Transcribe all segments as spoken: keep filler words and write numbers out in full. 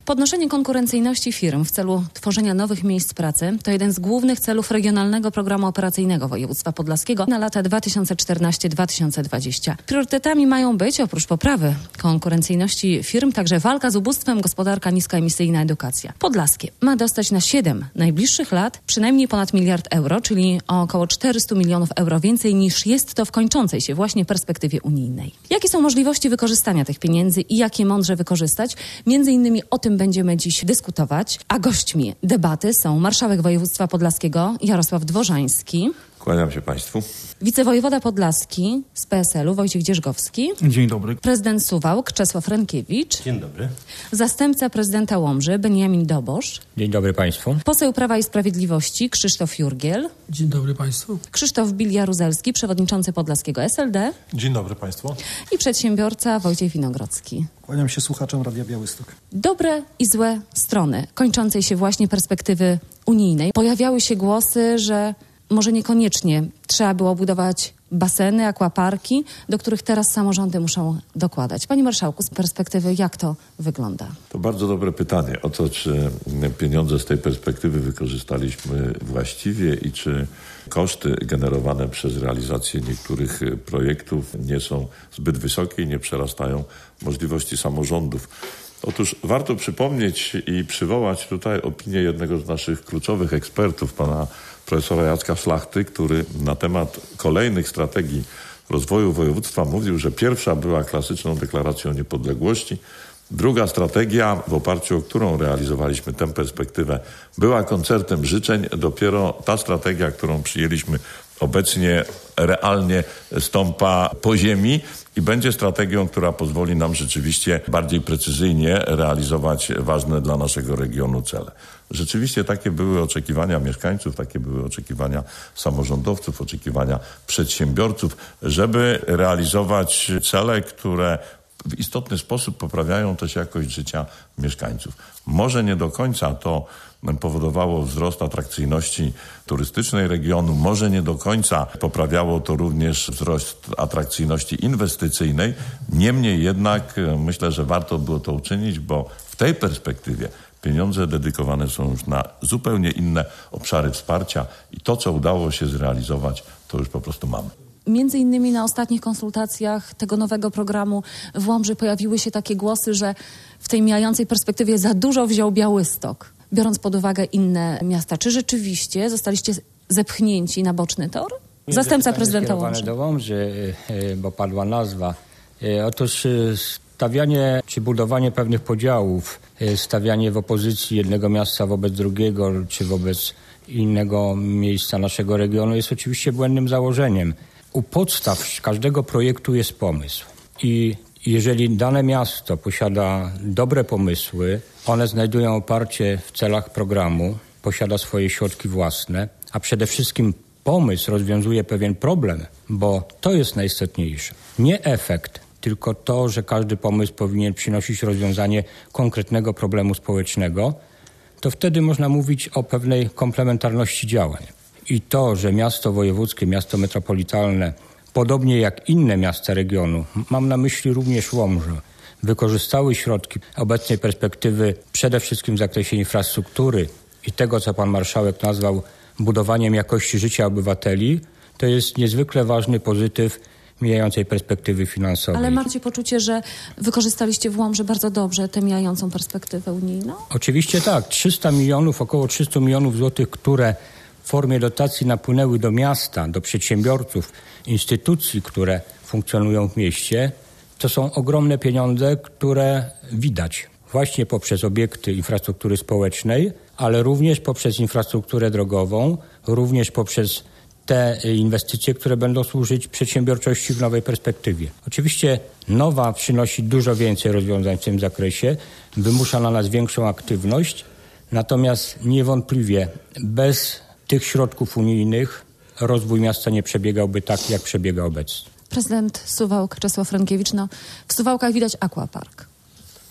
Podnoszenie konkurencyjności firm w celu tworzenia nowych miejsc pracy to jeden z głównych celów Regionalnego Programu Operacyjnego Województwa Podlaskiego na lata dwa tysiące czternaście do dwa tysiące dwudziestego. Priorytetami mają być, oprócz poprawy konkurencyjności firm, także walka z ubóstwem, gospodarka niskoemisyjna, edukacja. Podlaskie ma dostać na siedem najbliższych lat przynajmniej ponad miliard euro, czyli o około czterysta milionów euro więcej niż jest to w kończącej się właśnie perspektywie unijnej. Jakie są możliwości wykorzystania tych pieniędzy i jak je mądrze wykorzystać? Między innymi o tym będziemy dziś dyskutować, a gośćmi debaty są marszałek województwa podlaskiego Jarosław Dworzański. Kłaniam się Państwu. Wicewojewoda podlaski z P S L-u Wojciech Dzierżgowski. Dzień dobry. Prezydent Suwałk Czesław Rękiewicz. Dzień dobry. Zastępca prezydenta Łomży Beniamin Dobosz. Dzień dobry Państwu. Poseł Prawa i Sprawiedliwości Krzysztof Jurgiel. Dzień dobry Państwu. Krzysztof Bil-Jaruzelski, przewodniczący Podlaskiego S L D. Dzień dobry Państwu. I przedsiębiorca Wojciech Winogrodzki. Kłaniam się słuchaczom Radia Białystok. Dobre i złe strony kończącej się właśnie perspektywy unijnej. Pojawiały się głosy, że może niekoniecznie trzeba było budować baseny, akwaparki, do których teraz samorządy muszą dokładać. Panie marszałku, z perspektywy jak to wygląda? To bardzo dobre pytanie o to, czy pieniądze z tej perspektywy wykorzystaliśmy właściwie i czy koszty generowane przez realizację niektórych projektów nie są zbyt wysokie i nie przerastają możliwości samorządów. Otóż warto przypomnieć i przywołać tutaj opinię jednego z naszych kluczowych ekspertów, pana profesora Jacka Szlachty, który na temat kolejnych strategii rozwoju województwa mówił, że pierwsza była klasyczną deklaracją niepodległości, druga strategia, w oparciu o którą realizowaliśmy tę perspektywę, była koncertem życzeń, dopiero ta strategia, którą przyjęliśmy obecnie, realnie stąpa po ziemi i będzie strategią, która pozwoli nam rzeczywiście bardziej precyzyjnie realizować ważne dla naszego regionu cele. Rzeczywiście takie były oczekiwania mieszkańców, takie były oczekiwania samorządowców, oczekiwania przedsiębiorców, żeby realizować cele, które w istotny sposób poprawiają też jakość życia mieszkańców. Może nie do końca to powodowało wzrost atrakcyjności turystycznej regionu, może nie do końca poprawiało to również wzrost atrakcyjności inwestycyjnej. Niemniej jednak myślę, że warto było to uczynić, bo w tej perspektywie pieniądze dedykowane są już na zupełnie inne obszary wsparcia i to, co udało się zrealizować, to już po prostu mamy. Między innymi na ostatnich konsultacjach tego nowego programu w Łomży pojawiły się takie głosy, że w tej mijającej perspektywie za dużo wziął Białystok, biorąc pod uwagę inne miasta. Czy rzeczywiście zostaliście zepchnięci na boczny tor? Zastępca prezydenta Łomży. do Łomży, bo padła nazwa. Otóż stawianie czy budowanie pewnych podziałów, stawianie w opozycji jednego miasta wobec drugiego czy wobec innego miejsca naszego regionu jest oczywiście błędnym założeniem. U podstaw każdego projektu jest pomysł i jeżeli dane miasto posiada dobre pomysły, one znajdują oparcie w celach programu, posiada swoje środki własne, a przede wszystkim pomysł rozwiązuje pewien problem, bo to jest najistotniejsze. Nie efekt, tylko to, że każdy pomysł powinien przynosić rozwiązanie konkretnego problemu społecznego, to wtedy można mówić o pewnej komplementarności działań. I to, że miasto wojewódzkie, miasto metropolitalne, podobnie jak inne miasta regionu, mam na myśli również Łomżę, wykorzystały środki obecnej perspektywy przede wszystkim w zakresie infrastruktury i tego, co pan marszałek nazwał budowaniem jakości życia obywateli, to jest niezwykle ważny pozytyw mijającej perspektywy finansowej. Ale macie poczucie, że wykorzystaliście w Łomży bardzo dobrze tę mijającą perspektywę unijną? Oczywiście tak. trzysta milionów, około trzysta milionów złotych, które w formie dotacji napłynęły do miasta, do przedsiębiorców, instytucji, które funkcjonują w mieście, to są ogromne pieniądze, które widać właśnie poprzez obiekty infrastruktury społecznej, ale również poprzez infrastrukturę drogową, również poprzez te inwestycje, które będą służyć przedsiębiorczości w nowej perspektywie. Oczywiście nowa przynosi dużo więcej rozwiązań w tym zakresie, wymusza na nas większą aktywność, natomiast niewątpliwie bez tych środków unijnych rozwój miasta nie przebiegałby tak, jak przebiega obecnie. Prezydent Suwałk Czesław Rękiewicz, no w Suwałkach widać aquapark.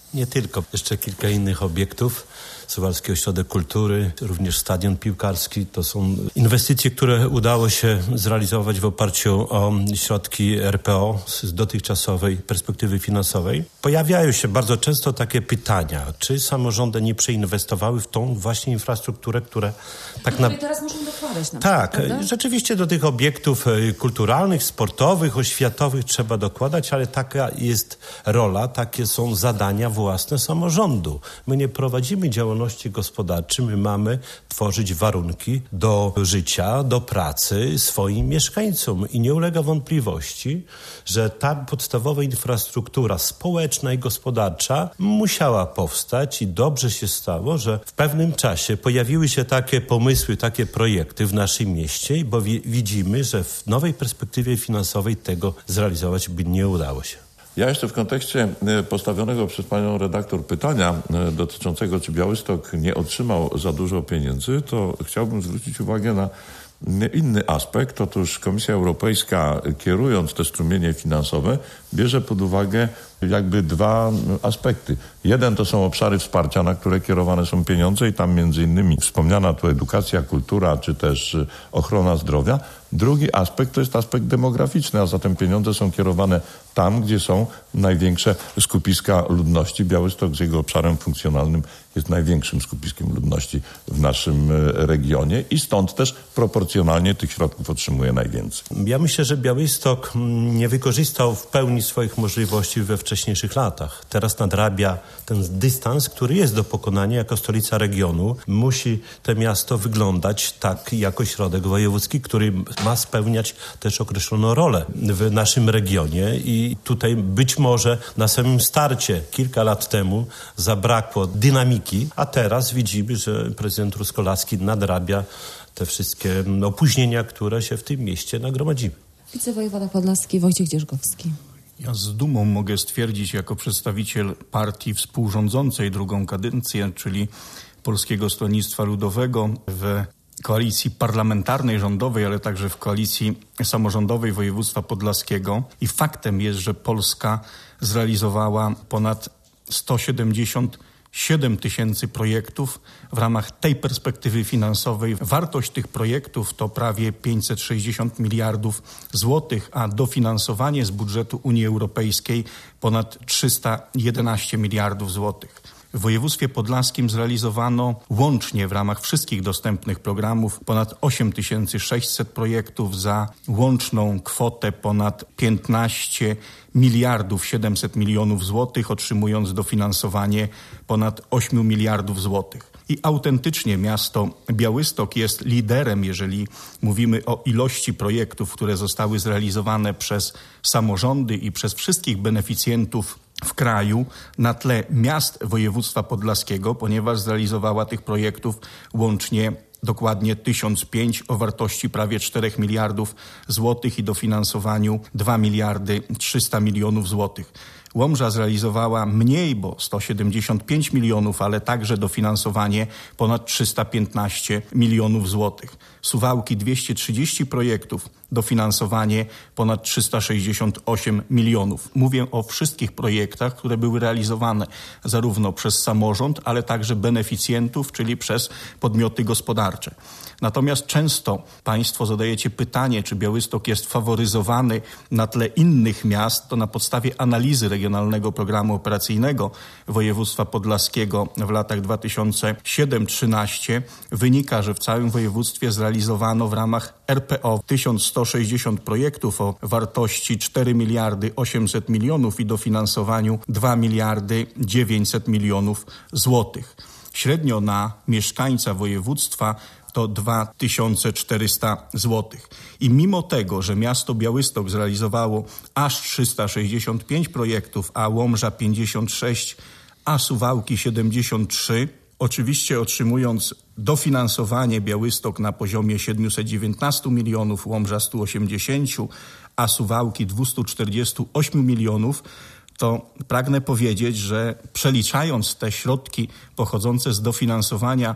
Nie tylko, jeszcze kilka innych obiektów. Suwalski Ośrodek Kultury, również stadion piłkarski. To są inwestycje, które udało się zrealizować w oparciu o środki R P O z dotychczasowej perspektywy finansowej. Pojawiają się bardzo często takie pytania, czy samorządy nie przeinwestowały w tą właśnie infrastrukturę, które tak na... na... teraz muszą dokładać na Tak, przykład, prawda? Rzeczywiście do tych obiektów kulturalnych, sportowych, oświatowych trzeba dokładać, ale taka jest rola, takie są zadania własne samorządu. My nie prowadzimy działalności gospodarczej, my mamy tworzyć warunki do życia, do pracy swoim mieszkańcom i nie ulega wątpliwości, że ta podstawowa infrastruktura społeczna i gospodarcza musiała powstać i dobrze się stało, że w pewnym czasie pojawiły się takie pomysły, takie projekty w naszym mieście, bo wi- widzimy, że w nowej perspektywie finansowej tego zrealizować by nie udało się. Ja jeszcze w kontekście postawionego przez panią redaktor pytania dotyczącego, czy Białystok nie otrzymał za dużo pieniędzy, to chciałbym zwrócić uwagę na inny aspekt. Otóż Komisja Europejska, kierując te strumienie finansowe, bierze pod uwagę jakby dwa aspekty. Jeden to są obszary wsparcia, na które kierowane są pieniądze i tam między innymi wspomniana tu edukacja, kultura, czy też ochrona zdrowia. Drugi aspekt to jest aspekt demograficzny, a zatem pieniądze są kierowane tam, gdzie są największe skupiska ludności. Białystok z jego obszarem funkcjonalnym jest największym skupiskiem ludności w naszym regionie i stąd też proporcjonalnie tych środków otrzymuje najwięcej. Ja myślę, że Białystok nie wykorzystał w pełni swoich możliwości we wcześniejszych latach. Teraz nadrabia ten dystans, który jest do pokonania jako stolica regionu. Musi to miasto wyglądać tak jako środek wojewódzki, który ma spełniać też określoną rolę w naszym regionie i tutaj być może na samym starcie kilka lat temu zabrakło dynamiki, a teraz widzimy, że prezydent Truskolaski nadrabia te wszystkie opóźnienia, które się w tym mieście nagromadziły. Wicewojewoda podlaski Wojciech Dzierżgowski. Ja z dumą mogę stwierdzić jako przedstawiciel partii współrządzącej drugą kadencję, czyli Polskiego Stronnictwa Ludowego w koalicji parlamentarnej, rządowej, ale także w koalicji samorządowej województwa podlaskiego. I faktem jest, że Polska zrealizowała ponad sto siedemdziesiąt siedem tysięcy projektów w ramach tej perspektywy finansowej. Wartość tych projektów to prawie pięćset sześćdziesiąt miliardów złotych, a dofinansowanie z budżetu Unii Europejskiej ponad trzysta jedenaście miliardów złotych. W województwie podlaskim zrealizowano łącznie w ramach wszystkich dostępnych programów ponad osiem tysięcy sześćset projektów za łączną kwotę ponad piętnaście miliardów siedemset milionów złotych, otrzymując dofinansowanie ponad osiem miliardów złotych. I autentycznie miasto Białystok jest liderem, jeżeli mówimy o ilości projektów, które zostały zrealizowane przez samorządy i przez wszystkich beneficjentów w kraju na tle miast województwa podlaskiego, ponieważ zrealizowała tych projektów łącznie dokładnie tysiąc pięć o wartości prawie czterech miliardów złotych i dofinansowaniu dwa miliardy trzysta milionów złotych. Łomża zrealizowała mniej, bo sto siedemdziesiąt pięć milionów, ale także dofinansowanie ponad trzysta piętnaście milionów złotych. Suwałki dwieście trzydzieści projektów, dofinansowanie ponad trzysta sześćdziesiąt osiem milionów. Mówię o wszystkich projektach, które były realizowane zarówno przez samorząd, ale także beneficjentów, czyli przez podmioty gospodarcze. Natomiast często Państwo zadajecie pytanie, czy Białystok jest faworyzowany na tle innych miast. To na podstawie analizy Regionalnego Programu Operacyjnego Województwa Podlaskiego w latach dwa tysiące siódmy do trzynaście wynika, że w całym województwie zrealizowano w ramach R P O tysiąc sto sześćdziesiąt projektów o wartości cztery miliardy osiemset milionów i dofinansowaniu dwa miliardy dziewięćset milionów złotych. Średnio na mieszkańca województwa to dwa tysiące czterysta złotych. I mimo tego, że miasto Białystok zrealizowało aż trzysta sześćdziesiąt pięć projektów, a Łomża pięćdziesiąt sześć, a Suwałki siedemdziesiąt trzy, oczywiście otrzymując dofinansowanie Białystok na poziomie siedemset dziewiętnaście milionów, Łomża sto osiemdziesiąt, a Suwałki dwieście czterdzieści osiem milionów, to pragnę powiedzieć, że przeliczając te środki pochodzące z dofinansowania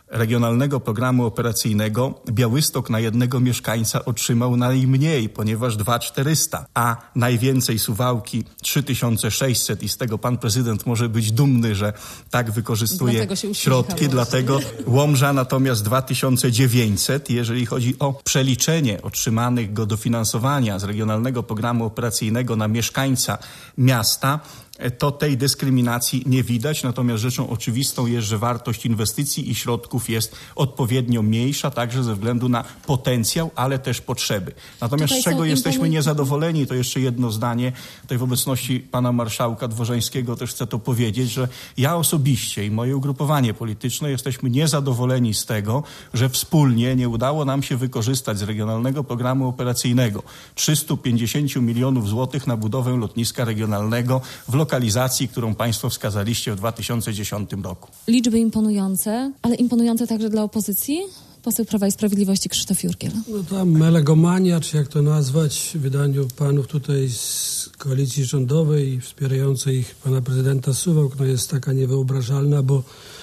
regionalnego programu operacyjnego Białystok na jednego mieszkańca otrzymał najmniej, ponieważ dwa tysiące czterysta, a najwięcej Suwałki trzy tysiące sześćset i z tego pan prezydent może być dumny, że tak wykorzystuje środki, dlatego Łomża natomiast dwa tysiące dziewięćset. Jeżeli chodzi o przeliczenie otrzymanych go dofinansowania z regionalnego programu operacyjnego na mieszkańca miasta, to tej dyskryminacji nie widać, natomiast rzeczą oczywistą jest, że wartość inwestycji i środków jest odpowiednio mniejsza, także ze względu na potencjał, ale też potrzeby. Natomiast Tutaj z czego jesteśmy imponuj- niezadowoleni, to jeszcze jedno zdanie, tutaj w obecności pana marszałka Dworzańskiego też chcę to powiedzieć, że ja osobiście i moje ugrupowanie polityczne jesteśmy niezadowoleni z tego, że wspólnie nie udało nam się wykorzystać z regionalnego programu operacyjnego trzysta pięćdziesiąt milionów złotych na budowę lotniska regionalnego w lokalizacji, którą państwo wskazaliście w dwa tysiące dziesiątym roku. Liczby imponujące, ale imponujące także dla opozycji? Poseł Prawa i Sprawiedliwości Krzysztof Jurgiel. No ta melegomania, czy jak to nazwać, w wydaniu panów tutaj z koalicji rządowej wspierającej ich pana prezydenta Suwałk, no jest taka niewyobrażalna, bo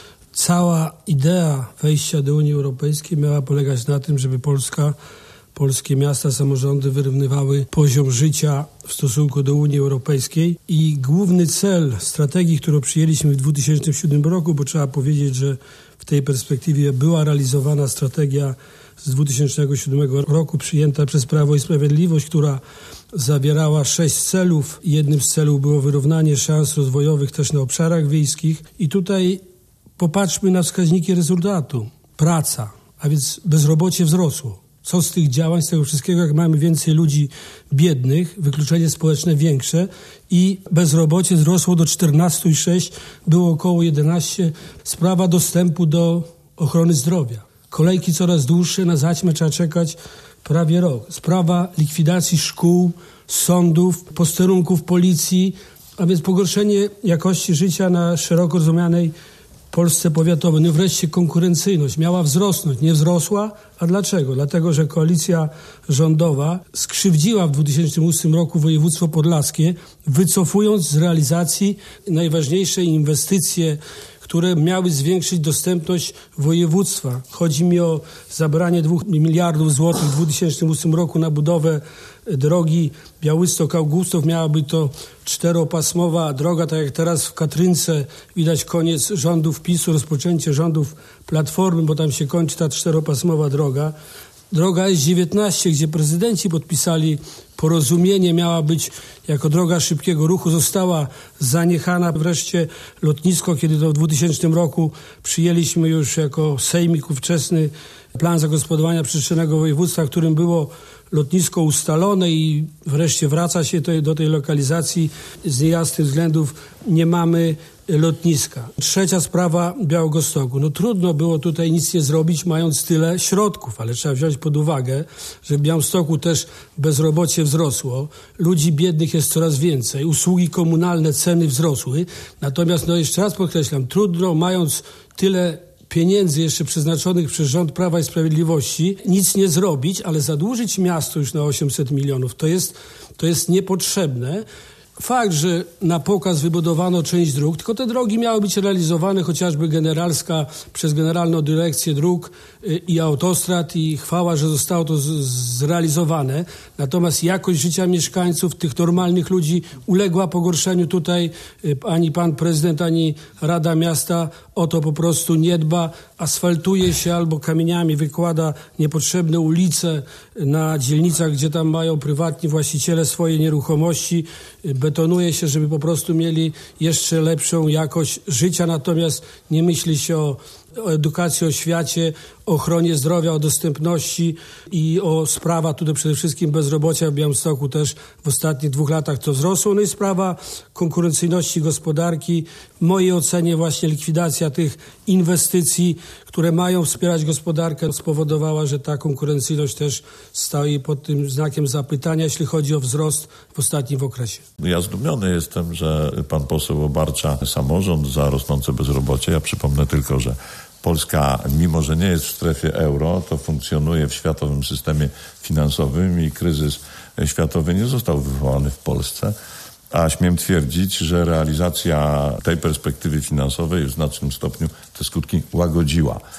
cała idea wejścia do Unii Europejskiej miała polegać na tym, żeby Polska Polskie miasta, samorządy wyrównywały poziom życia w stosunku do Unii Europejskiej i główny cel strategii, którą przyjęliśmy w dwa tysiące siódmym roku, bo trzeba powiedzieć, że w tej perspektywie była realizowana strategia z dwa tysiące siódmego roku przyjęta przez Prawo i Sprawiedliwość, która zawierała sześć celów. Jednym z celów było wyrównanie szans rozwojowych też na obszarach wiejskich i tutaj popatrzmy na wskaźniki rezultatu. Praca, a więc bezrobocie wzrosło. Co z tych działań, z tego wszystkiego, jak mamy więcej ludzi biednych, wykluczenie społeczne większe i bezrobocie wzrosło do czternaście przecinek sześć, było około jedenaście. Sprawa dostępu do ochrony zdrowia. Kolejki coraz dłuższe, na zaćmę trzeba czekać prawie rok. Sprawa likwidacji szkół, sądów, posterunków policji, a więc pogorszenie jakości życia na szeroko rozumianej Polsce powiatowej. No wreszcie konkurencyjność miała wzrosnąć, nie wzrosła. A dlaczego? Dlatego, że koalicja rządowa skrzywdziła w dwa tysiące ósmym roku województwo podlaskie, wycofując z realizacji najważniejsze inwestycje, które miały zwiększyć dostępność województwa. Chodzi mi o zabranie dwóch miliardów złotych w dwa tysiące ósmym roku na budowę drogi Białystok-Augustów. Miała być to czteropasmowa droga, tak jak teraz w Katrynce widać koniec rządów PiSu, rozpoczęcie rządów Platformy, bo tam się kończy ta czteropasmowa droga. Droga S dziewiętnaście, gdzie prezydenci podpisali porozumienie, miała być jako droga szybkiego ruchu, została zaniechana. Wreszcie lotnisko, kiedy to w dwutysięcznym roku przyjęliśmy już jako sejmik ówczesny plan zagospodarowania przestrzennego województwa, w którym było lotnisko ustalone i wreszcie wraca się to, do tej lokalizacji. Z niejasnych względów nie mamy lotniska. Trzecia sprawa Białegostoku. No trudno było tutaj nic nie zrobić, mając tyle środków, ale trzeba wziąć pod uwagę, że w Białymstoku też bezrobocie wzrosło, ludzi biednych jest coraz więcej, usługi komunalne, ceny wzrosły. Natomiast, no jeszcze raz podkreślam, trudno mając tyle pieniędzy jeszcze przeznaczonych przez rząd Prawa i Sprawiedliwości, nic nie zrobić, ale zadłużyć miasto już na osiemset milionów, to jest, to jest niepotrzebne. Fakt, że na pokaz wybudowano część dróg, tylko te drogi miały być realizowane, chociażby generalska przez Generalną Dyrekcję Dróg i Autostrad i chwała, że zostało to z- zrealizowane. Natomiast jakość życia mieszkańców, tych normalnych ludzi uległa pogorszeniu. Tutaj ani pan prezydent, ani Rada Miasta o to po prostu nie dba. Asfaltuje się albo kamieniami wykłada niepotrzebne ulice na dzielnicach, gdzie tam mają prywatni właściciele swoje nieruchomości. Betonuje się, żeby po prostu mieli jeszcze lepszą jakość życia, natomiast nie myśli się o, o edukacji, oświacie, o ochronie zdrowia, o dostępności i o sprawach tutaj przede wszystkim bezrobocia w Białymstoku też w ostatnich dwóch latach to wzrosło. No i sprawa konkurencyjności gospodarki. W mojej ocenie właśnie likwidacja tych inwestycji, które mają wspierać gospodarkę, spowodowała, że ta konkurencyjność też stoi pod tym znakiem zapytania, jeśli chodzi o wzrost w ostatnim okresie. Ja zdumiony jestem, że pan poseł obarcza samorząd za rosnące bezrobocie. Ja przypomnę tylko, że Polska, mimo że nie jest w strefie euro, to funkcjonuje w światowym systemie finansowym i kryzys światowy nie został wywołany w Polsce. A śmiem twierdzić, że realizacja tej perspektywy finansowej w znacznym stopniu te skutki łagodziła.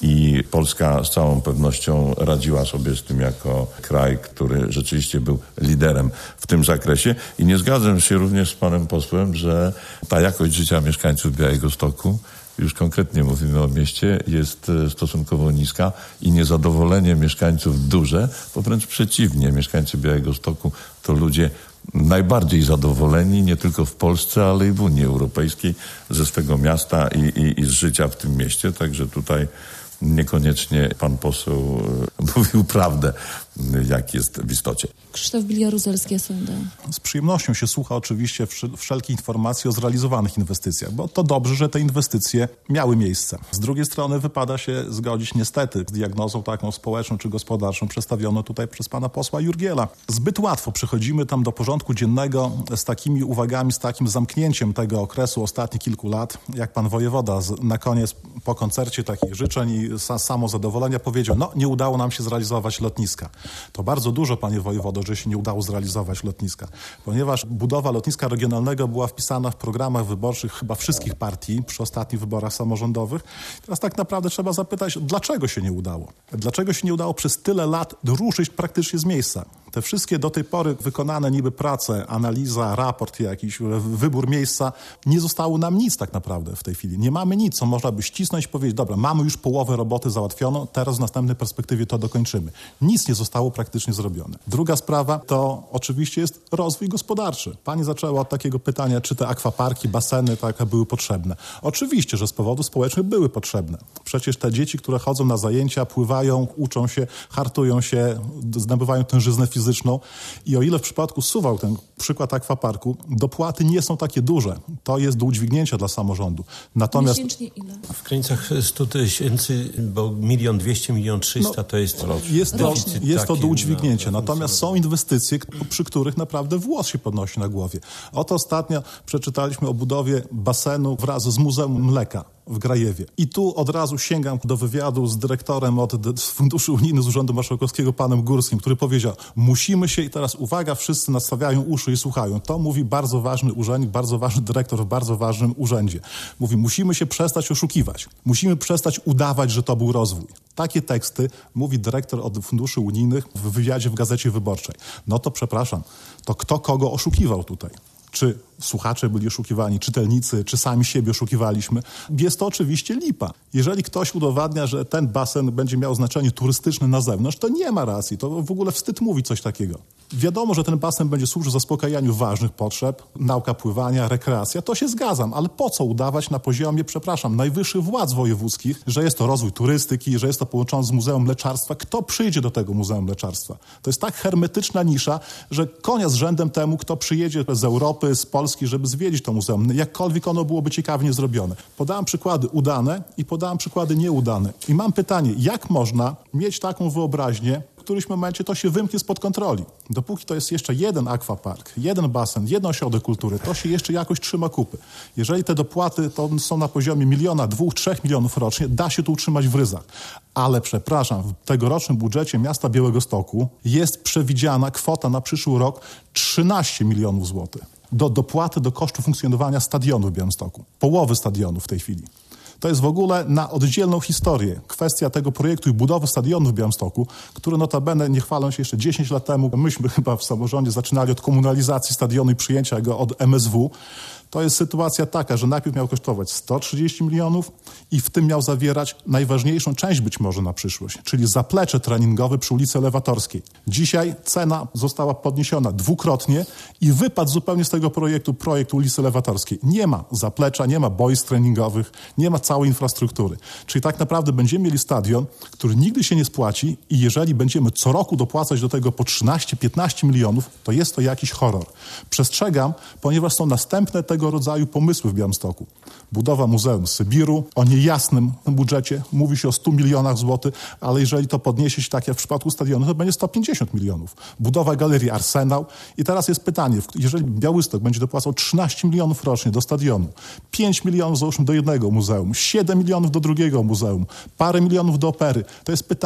i Polska z całą pewnością radziła sobie z tym jako kraj, który rzeczywiście był liderem w tym zakresie. I nie zgadzam się również z panem posłem, że ta jakość życia mieszkańców Białegostoku, już konkretnie mówimy o mieście, jest stosunkowo niska i niezadowolenie mieszkańców duże, bo wręcz przeciwnie, mieszkańcy Białegostoku to ludzie najbardziej zadowoleni nie tylko w Polsce, ale i w Unii Europejskiej ze swego miasta i, i, i z życia w tym mieście. Także tutaj niekoniecznie pan poseł mówił prawdę, jak jest w istocie. Krzysztof Bilia-Ruzelski, S N D. Z przyjemnością się słucha oczywiście wszelkie informacje o zrealizowanych inwestycjach, bo to dobrze, że te inwestycje miały miejsce. Z drugiej strony wypada się zgodzić niestety z diagnozą taką społeczną czy gospodarczą przedstawioną tutaj przez pana posła Jurgiela. Zbyt łatwo przechodzimy tam do porządku dziennego z takimi uwagami, z takim zamknięciem tego okresu ostatnich kilku lat, jak pan wojewoda na koniec po koncercie takich życzeń i samozadowolenia powiedział, no nie udało nam się zrealizować lotniska. To bardzo dużo, panie wojewodo, że się nie udało zrealizować lotniska, ponieważ budowa lotniska regionalnego była wpisana w programach wyborczych chyba wszystkich partii przy ostatnich wyborach samorządowych. Teraz tak naprawdę trzeba zapytać, dlaczego się nie udało? Dlaczego się nie udało przez tyle lat ruszyć praktycznie z miejsca? Te wszystkie do tej pory wykonane niby prace, analiza, raport jakiś, wybór miejsca, nie zostało nam nic tak naprawdę w tej chwili. Nie mamy nic, co można by ścisnąć i powiedzieć, dobra, mamy już połowę roboty załatwioną, teraz w następnej perspektywie to dokończymy. Nic nie zostało praktycznie zrobione. Druga sprawa to oczywiście jest rozwój gospodarczy. Pani zaczęła od takiego pytania, czy te akwaparki, baseny tak były potrzebne. Oczywiście, że z powodów społecznych były potrzebne. Przecież te dzieci, które chodzą na zajęcia, pływają, uczą się, hartują się, zdobywają tężyznę fizyczną i o ile w przypadku Suwałk, ten przykład akwaparku, dopłaty nie są takie duże. To jest do udźwignięcia dla samorządu. Natomiast miesięcznie ile? W granicach sto tysięcy, bo milion dwieście, milion trzysta no, to jest Jest to, jest to do udźwignięcia. No, Natomiast są inwestycje, przy których naprawdę włos się podnosi na głowie. Oto ostatnio przeczytaliśmy o budowie basenu wraz z Muzeum Mleka w Grajewie. I tu od razu sięgam do wywiadu z dyrektorem od z Funduszy Unijnych z Urzędu Marszałkowskiego, panem Górskim, który powiedział, musimy się, i teraz uwaga, wszyscy nastawiają uszy i słuchają. To mówi bardzo ważny urzędnik, bardzo ważny dyrektor w bardzo ważnym urzędzie. Mówi, musimy się przestać oszukiwać. Musimy przestać udawać, że to był rozwój. Takie teksty mówi dyrektor od Funduszy Unijnych w wywiadzie w Gazecie Wyborczej. No to przepraszam, to kto kogo oszukiwał tutaj? Czy słuchacze byli oszukiwani, czytelnicy, czy sami siebie oszukiwaliśmy? Jest to oczywiście lipa. Jeżeli ktoś udowadnia, że ten basen będzie miał znaczenie turystyczne na zewnątrz, to nie ma racji. To w ogóle wstyd mówić coś takiego. Wiadomo, że ten basen będzie służył zaspokajaniu ważnych potrzeb, nauka pływania, rekreacja, to się zgadzam, ale po co udawać na poziomie, przepraszam, najwyższych władz wojewódzkich, że jest to rozwój turystyki, że jest to połączone z Muzeum Mleczarstwa? Kto przyjdzie do tego Muzeum Mleczarstwa? To jest tak hermetyczna nisza, że konia z rzędem temu, kto przyjedzie z Europy, z Polski, żeby zwiedzić to muzeum, jakkolwiek ono byłoby ciekawnie zrobione. Podałem przykłady udane i podałem przykłady nieudane. I mam pytanie, jak można mieć taką wyobraźnię, w którymś momencie to się wymknie spod kontroli. Dopóki to jest jeszcze jeden akwapark, jeden basen, jeden ośrodek kultury, to się jeszcze jakoś trzyma kupy. Jeżeli te dopłaty to są na poziomie miliona, dwóch, trzech milionów rocznie, da się to utrzymać w ryzach. Ale przepraszam, w tegorocznym budżecie miasta Białegostoku jest przewidziana kwota na przyszły rok trzynaście milionów złotych. Do dopłaty do kosztu funkcjonowania stadionu w Białymstoku. Połowy stadionu w tej chwili. To jest w ogóle na oddzielną historię. Kwestia tego projektu i budowy stadionu w Białymstoku, który notabene, nie chwalą się, jeszcze dziesięć lat temu, myśmy chyba w samorządzie zaczynali od komunalizacji stadionu i przyjęcia go od M S W. To jest sytuacja taka, że najpierw miał kosztować sto trzydzieści milionów i w tym miał zawierać najważniejszą część być może na przyszłość, czyli zaplecze treningowe przy ulicy Elewatorskiej. Dzisiaj cena została podniesiona dwukrotnie i wypadł zupełnie z tego projektu projekt ulicy Elewatorskiej. Nie ma zaplecza, nie ma boisk treningowych, nie ma całej infrastruktury. Czyli tak naprawdę będziemy mieli stadion, który nigdy się nie spłaci i jeżeli będziemy co roku dopłacać do tego po trzynaście piętnaście milionów, to jest to jakiś horror. Przestrzegam, ponieważ są następne tego rodzaju pomysły w Białymstoku. Budowa Muzeum Sybiru o niejasnym budżecie. Mówi się o stu milionach złotych, ale jeżeli to podniesie się tak jak w przypadku stadionu, to będzie sto pięćdziesiąt milionów. Budowa Galerii Arsenał. I teraz jest pytanie, jeżeli Białystok będzie dopłacał trzynaście milionów rocznie do stadionu, pięć milionów załóżmy do jednego muzeum, siedem milionów do drugiego muzeum, parę milionów do opery, to jest pytanie,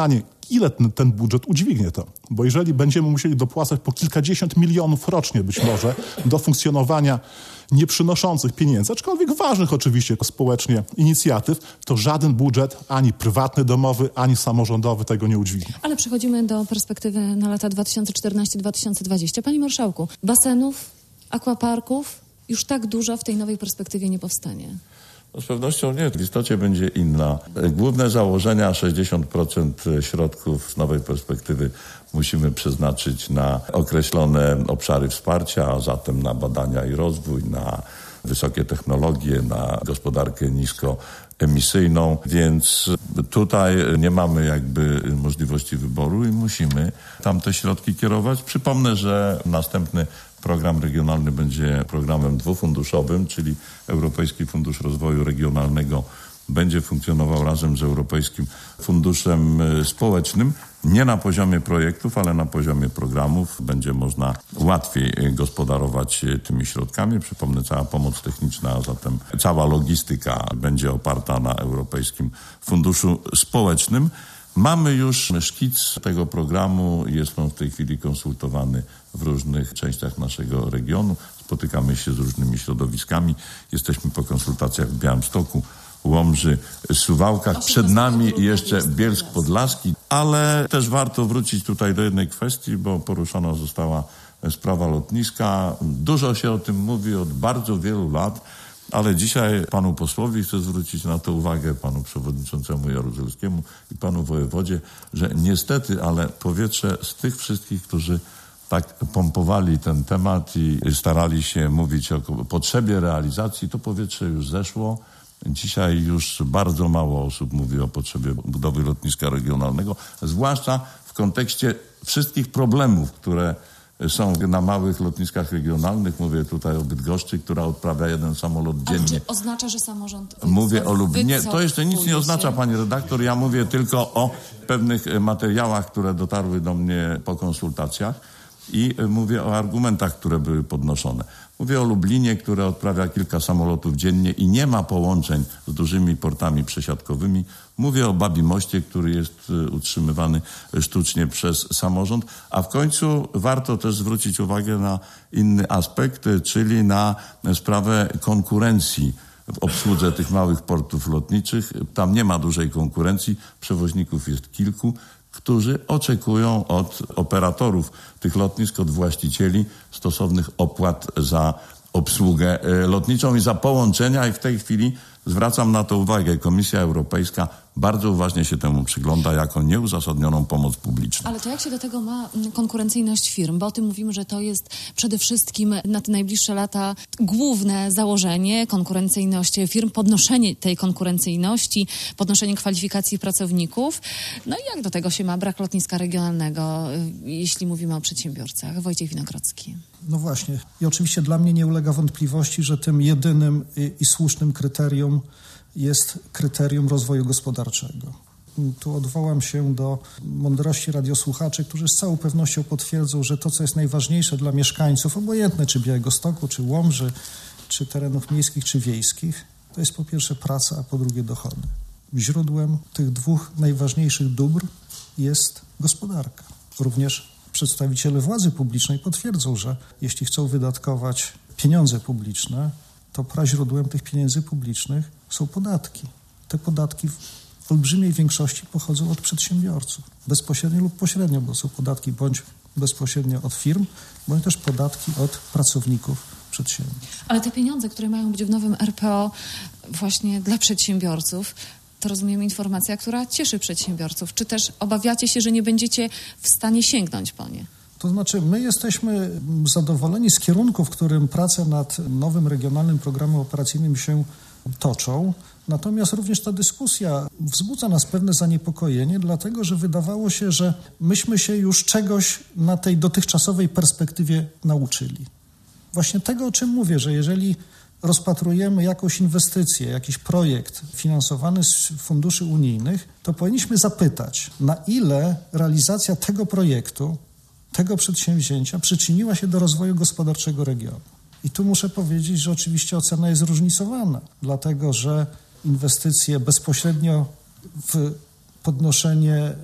ile ten, ten budżet udźwignie to. Bo jeżeli będziemy musieli dopłacać po kilkadziesiąt milionów rocznie być może do funkcjonowania nie przynoszących pieniędzy, aczkolwiek ważnych oczywiście społecznie inicjatyw, to żaden budżet, ani prywatny domowy, ani samorządowy tego nie udźwignie. Ale przechodzimy do perspektywy na lata dwa tysiące czternasty do dwa tysiące dwudziestego. Panie marszałku, basenów, akwaparków już tak dużo w tej nowej perspektywie nie powstanie. No z pewnością nie. W istocie będzie inna. Główne założenia, sześćdziesiąt procent środków z nowej perspektywy musimy przeznaczyć na określone obszary wsparcia, a zatem na badania i rozwój, na wysokie technologie, na gospodarkę niskoemisyjną, więc tutaj nie mamy jakby możliwości wyboru i musimy tam te środki kierować. Przypomnę, że następny program regionalny będzie programem dwufunduszowym, czyli Europejski Fundusz Rozwoju Regionalnego będzie funkcjonował razem z Europejskim Funduszem Społecznym. Nie na poziomie projektów, ale na poziomie programów będzie można łatwiej gospodarować tymi środkami. Przypomnę, cała pomoc techniczna, a zatem cała logistyka będzie oparta na Europejskim Funduszu Społecznym. Mamy już szkic tego programu, jest on w tej chwili konsultowany w różnych częściach naszego regionu. Spotykamy się z różnymi środowiskami. Jesteśmy po konsultacjach w Białymstoku, Łomży, Suwałkach. Przed nami jeszcze Bielsk Podlaski, ale też warto wrócić tutaj do jednej kwestii, bo poruszona została sprawa lotniska. Dużo się o tym mówi od bardzo wielu lat, ale dzisiaj panu posłowi chcę zwrócić na to uwagę, panu przewodniczącemu Jaruzelskiemu i panu wojewodzie, że niestety, ale powietrze z tych wszystkich, którzy tak pompowali ten temat i starali się mówić o potrzebie realizacji, to powietrze już zeszło. Dzisiaj już bardzo mało osób mówi o potrzebie budowy lotniska regionalnego, zwłaszcza w kontekście wszystkich problemów, które są na małych lotniskach regionalnych. Mówię tutaj o Bydgoszczy, która odprawia jeden samolot dziennie. Ale czy oznacza, że samorząd Mówię o Lublinie. To jeszcze nic nie oznacza, pani redaktor. Ja mówię tylko o pewnych materiałach, które dotarły do mnie po konsultacjach i mówię o argumentach, które były podnoszone. Mówię o Lublinie, które odprawia kilka samolotów dziennie i nie ma połączeń z dużymi portami przesiadkowymi. Mówię o Babimoście, który jest utrzymywany sztucznie przez samorząd. A w końcu warto też zwrócić uwagę na inny aspekt, czyli na sprawę konkurencji w obsłudze tych małych portów lotniczych. Tam nie ma dużej konkurencji, przewoźników jest kilku, którzy oczekują od operatorów tych lotnisk, od właścicieli stosownych opłat za obsługę lotniczą i za połączenia i w tej chwili zwracam na to uwagę. Komisja Europejska bardzo uważnie się temu przygląda jako nieuzasadnioną pomoc publiczną. Ale to jak się do tego ma konkurencyjność firm? Bo o tym mówimy, że to jest przede wszystkim na te najbliższe lata główne założenie konkurencyjności firm, podnoszenie tej konkurencyjności, podnoszenie kwalifikacji pracowników. No i jak do tego się ma brak lotniska regionalnego, jeśli mówimy o przedsiębiorcach? Wojciech Winogrodzki. No właśnie. I oczywiście dla mnie nie ulega wątpliwości, że tym jedynym i, i słusznym kryterium jest kryterium rozwoju gospodarczego. Tu odwołam się do mądrości radiosłuchaczy, którzy z całą pewnością potwierdzą, że to, co jest najważniejsze dla mieszkańców, obojętne czy Białegostoku, czy Łomży, czy terenów miejskich, czy wiejskich, to jest po pierwsze praca, a po drugie dochody. Źródłem tych dwóch najważniejszych dóbr jest gospodarka. Również przedstawiciele władzy publicznej potwierdzą, że jeśli chcą wydatkować pieniądze publiczne, to praźródłem tych pieniędzy publicznych są podatki. Te podatki w olbrzymiej większości pochodzą od przedsiębiorców. Bezpośrednio lub pośrednio, bo są podatki bądź bezpośrednio od firm, bądź też podatki od pracowników przedsiębiorstw. Ale te pieniądze, które mają być w nowym R P O właśnie dla przedsiębiorców, to rozumiem informacja, która cieszy przedsiębiorców. Czy też obawiacie się, że nie będziecie w stanie sięgnąć po nie? To znaczy, my jesteśmy zadowoleni z kierunku, w którym prace nad nowym regionalnym programem operacyjnym się toczą. Natomiast również ta dyskusja wzbudza nas pewne zaniepokojenie, dlatego że wydawało się, że myśmy się już czegoś na tej dotychczasowej perspektywie nauczyli. Właśnie tego, o czym mówię, że jeżeli rozpatrujemy jakąś inwestycję, jakiś projekt finansowany z funduszy unijnych, to powinniśmy zapytać, na ile realizacja tego projektu, tego przedsięwzięcia przyczyniła się do rozwoju gospodarczego regionu. I tu muszę powiedzieć, że oczywiście ocena jest zróżnicowana, dlatego że inwestycje bezpośrednio w podnoszenie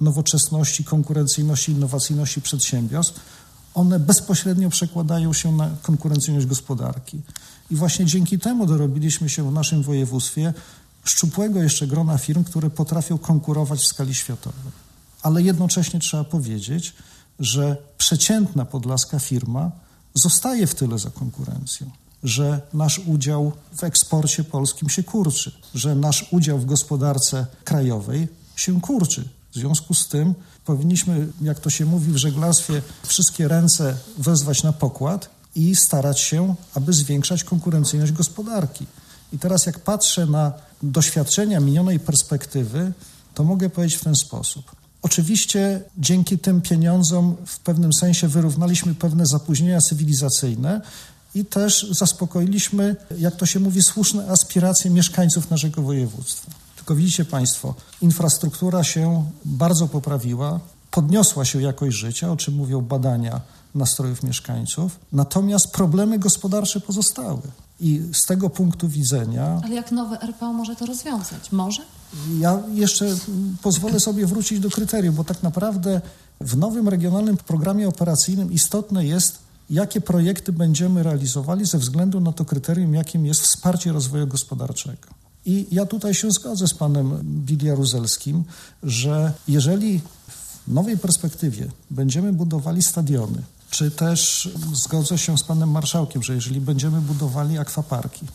nowoczesności, konkurencyjności, innowacyjności przedsiębiorstw, one bezpośrednio przekładają się na konkurencyjność gospodarki. I właśnie dzięki temu dorobiliśmy się w naszym województwie szczupłego jeszcze grona firm, które potrafią konkurować w skali światowej. Ale jednocześnie trzeba powiedzieć, że przeciętna podlaska firma zostaje w tyle za konkurencją, że nasz udział w eksporcie polskim się kurczy, że nasz udział w gospodarce krajowej się kurczy. W związku z tym powinniśmy, jak to się mówi w żeglarstwie, wszystkie ręce wezwać na pokład i starać się, aby zwiększać konkurencyjność gospodarki. I teraz jak patrzę na doświadczenia minionej perspektywy, to mogę powiedzieć w ten sposób. Oczywiście dzięki tym pieniądzom w pewnym sensie wyrównaliśmy pewne zapóźnienia cywilizacyjne i też zaspokoiliśmy, jak to się mówi, słuszne aspiracje mieszkańców naszego województwa. Tylko widzicie Państwo, infrastruktura się bardzo poprawiła, podniosła się jakość życia, o czym mówią badania nastrojów mieszkańców, natomiast problemy gospodarcze pozostały. I z tego punktu widzenia... Ale jak nowe R P O może to rozwiązać? Może? Ja jeszcze pozwolę sobie wrócić do kryterium, bo tak naprawdę w nowym regionalnym programie operacyjnym istotne jest, jakie projekty będziemy realizowali ze względu na to kryterium, jakim jest wsparcie rozwoju gospodarczego. I ja tutaj się zgodzę z panem Biljaruzelskim, że jeżeli w nowej perspektywie będziemy budowali stadiony, czy też zgodzę się z panem marszałkiem, że jeżeli będziemy budowali akwaparki,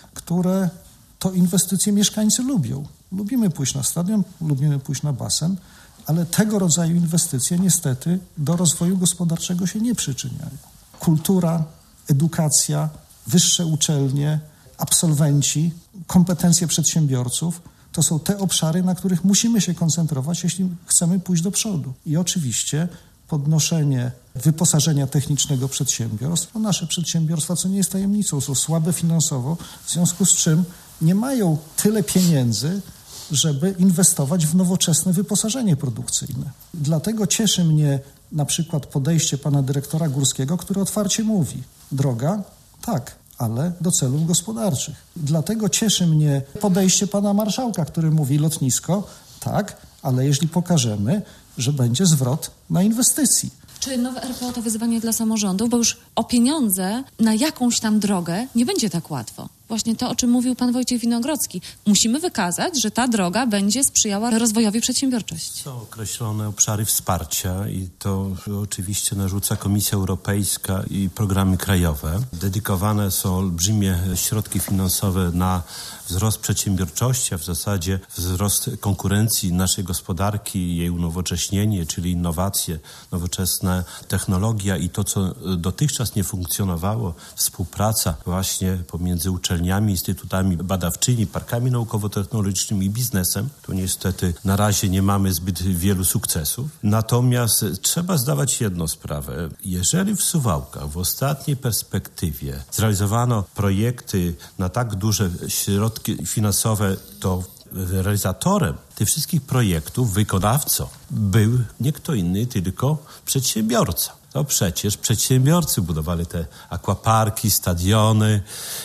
które to inwestycje mieszkańcy lubią. Lubimy pójść na stadion, lubimy pójść na basen, ale tego rodzaju inwestycje niestety do rozwoju gospodarczego się nie przyczyniają. Kultura, edukacja, wyższe uczelnie, absolwenci, kompetencje przedsiębiorców to są te obszary, na których musimy się koncentrować, jeśli chcemy pójść do przodu. I oczywiście podnoszenie wyposażenia technicznego przedsiębiorstw. No nasze przedsiębiorstwa, co nie jest tajemnicą, są słabe finansowo, w związku z czym nie mają tyle pieniędzy, żeby inwestować w nowoczesne wyposażenie produkcyjne. Dlatego cieszy mnie na przykład podejście pana dyrektora Górskiego, który otwarcie mówi: droga, tak, ale do celów gospodarczych. Dlatego cieszy mnie podejście pana marszałka, który mówi: lotnisko, tak, ale jeśli pokażemy, że będzie zwrot na inwestycji. Czy nowe R P O to wyzwanie dla samorządów? Bo już o pieniądze na jakąś tam drogę nie będzie tak łatwo. Właśnie to, o czym mówił pan Wojciech Winogrodzki. Musimy wykazać, że ta droga będzie sprzyjała rozwojowi przedsiębiorczości. Są określone obszary wsparcia i to oczywiście narzuca Komisja Europejska i programy krajowe. Dedykowane są olbrzymie środki finansowe na wzrost przedsiębiorczości, a w zasadzie wzrost konkurencji naszej gospodarki, jej unowocześnienie, czyli innowacje, nowoczesna technologia i to, co dotychczas nie funkcjonowało, współpraca właśnie pomiędzy uczelniami, instytutami badawczymi, parkami naukowo-technologicznymi i biznesem. Tu niestety na razie nie mamy zbyt wielu sukcesów. Natomiast trzeba zdawać jedną sprawę. Jeżeli w Suwałkach w ostatniej perspektywie zrealizowano projekty na tak duże środki finansowe, to realizatorem tych wszystkich projektów, wykonawcą, był nie kto inny, tylko przedsiębiorca. To przecież przedsiębiorcy budowali te akwaparki, stadiony,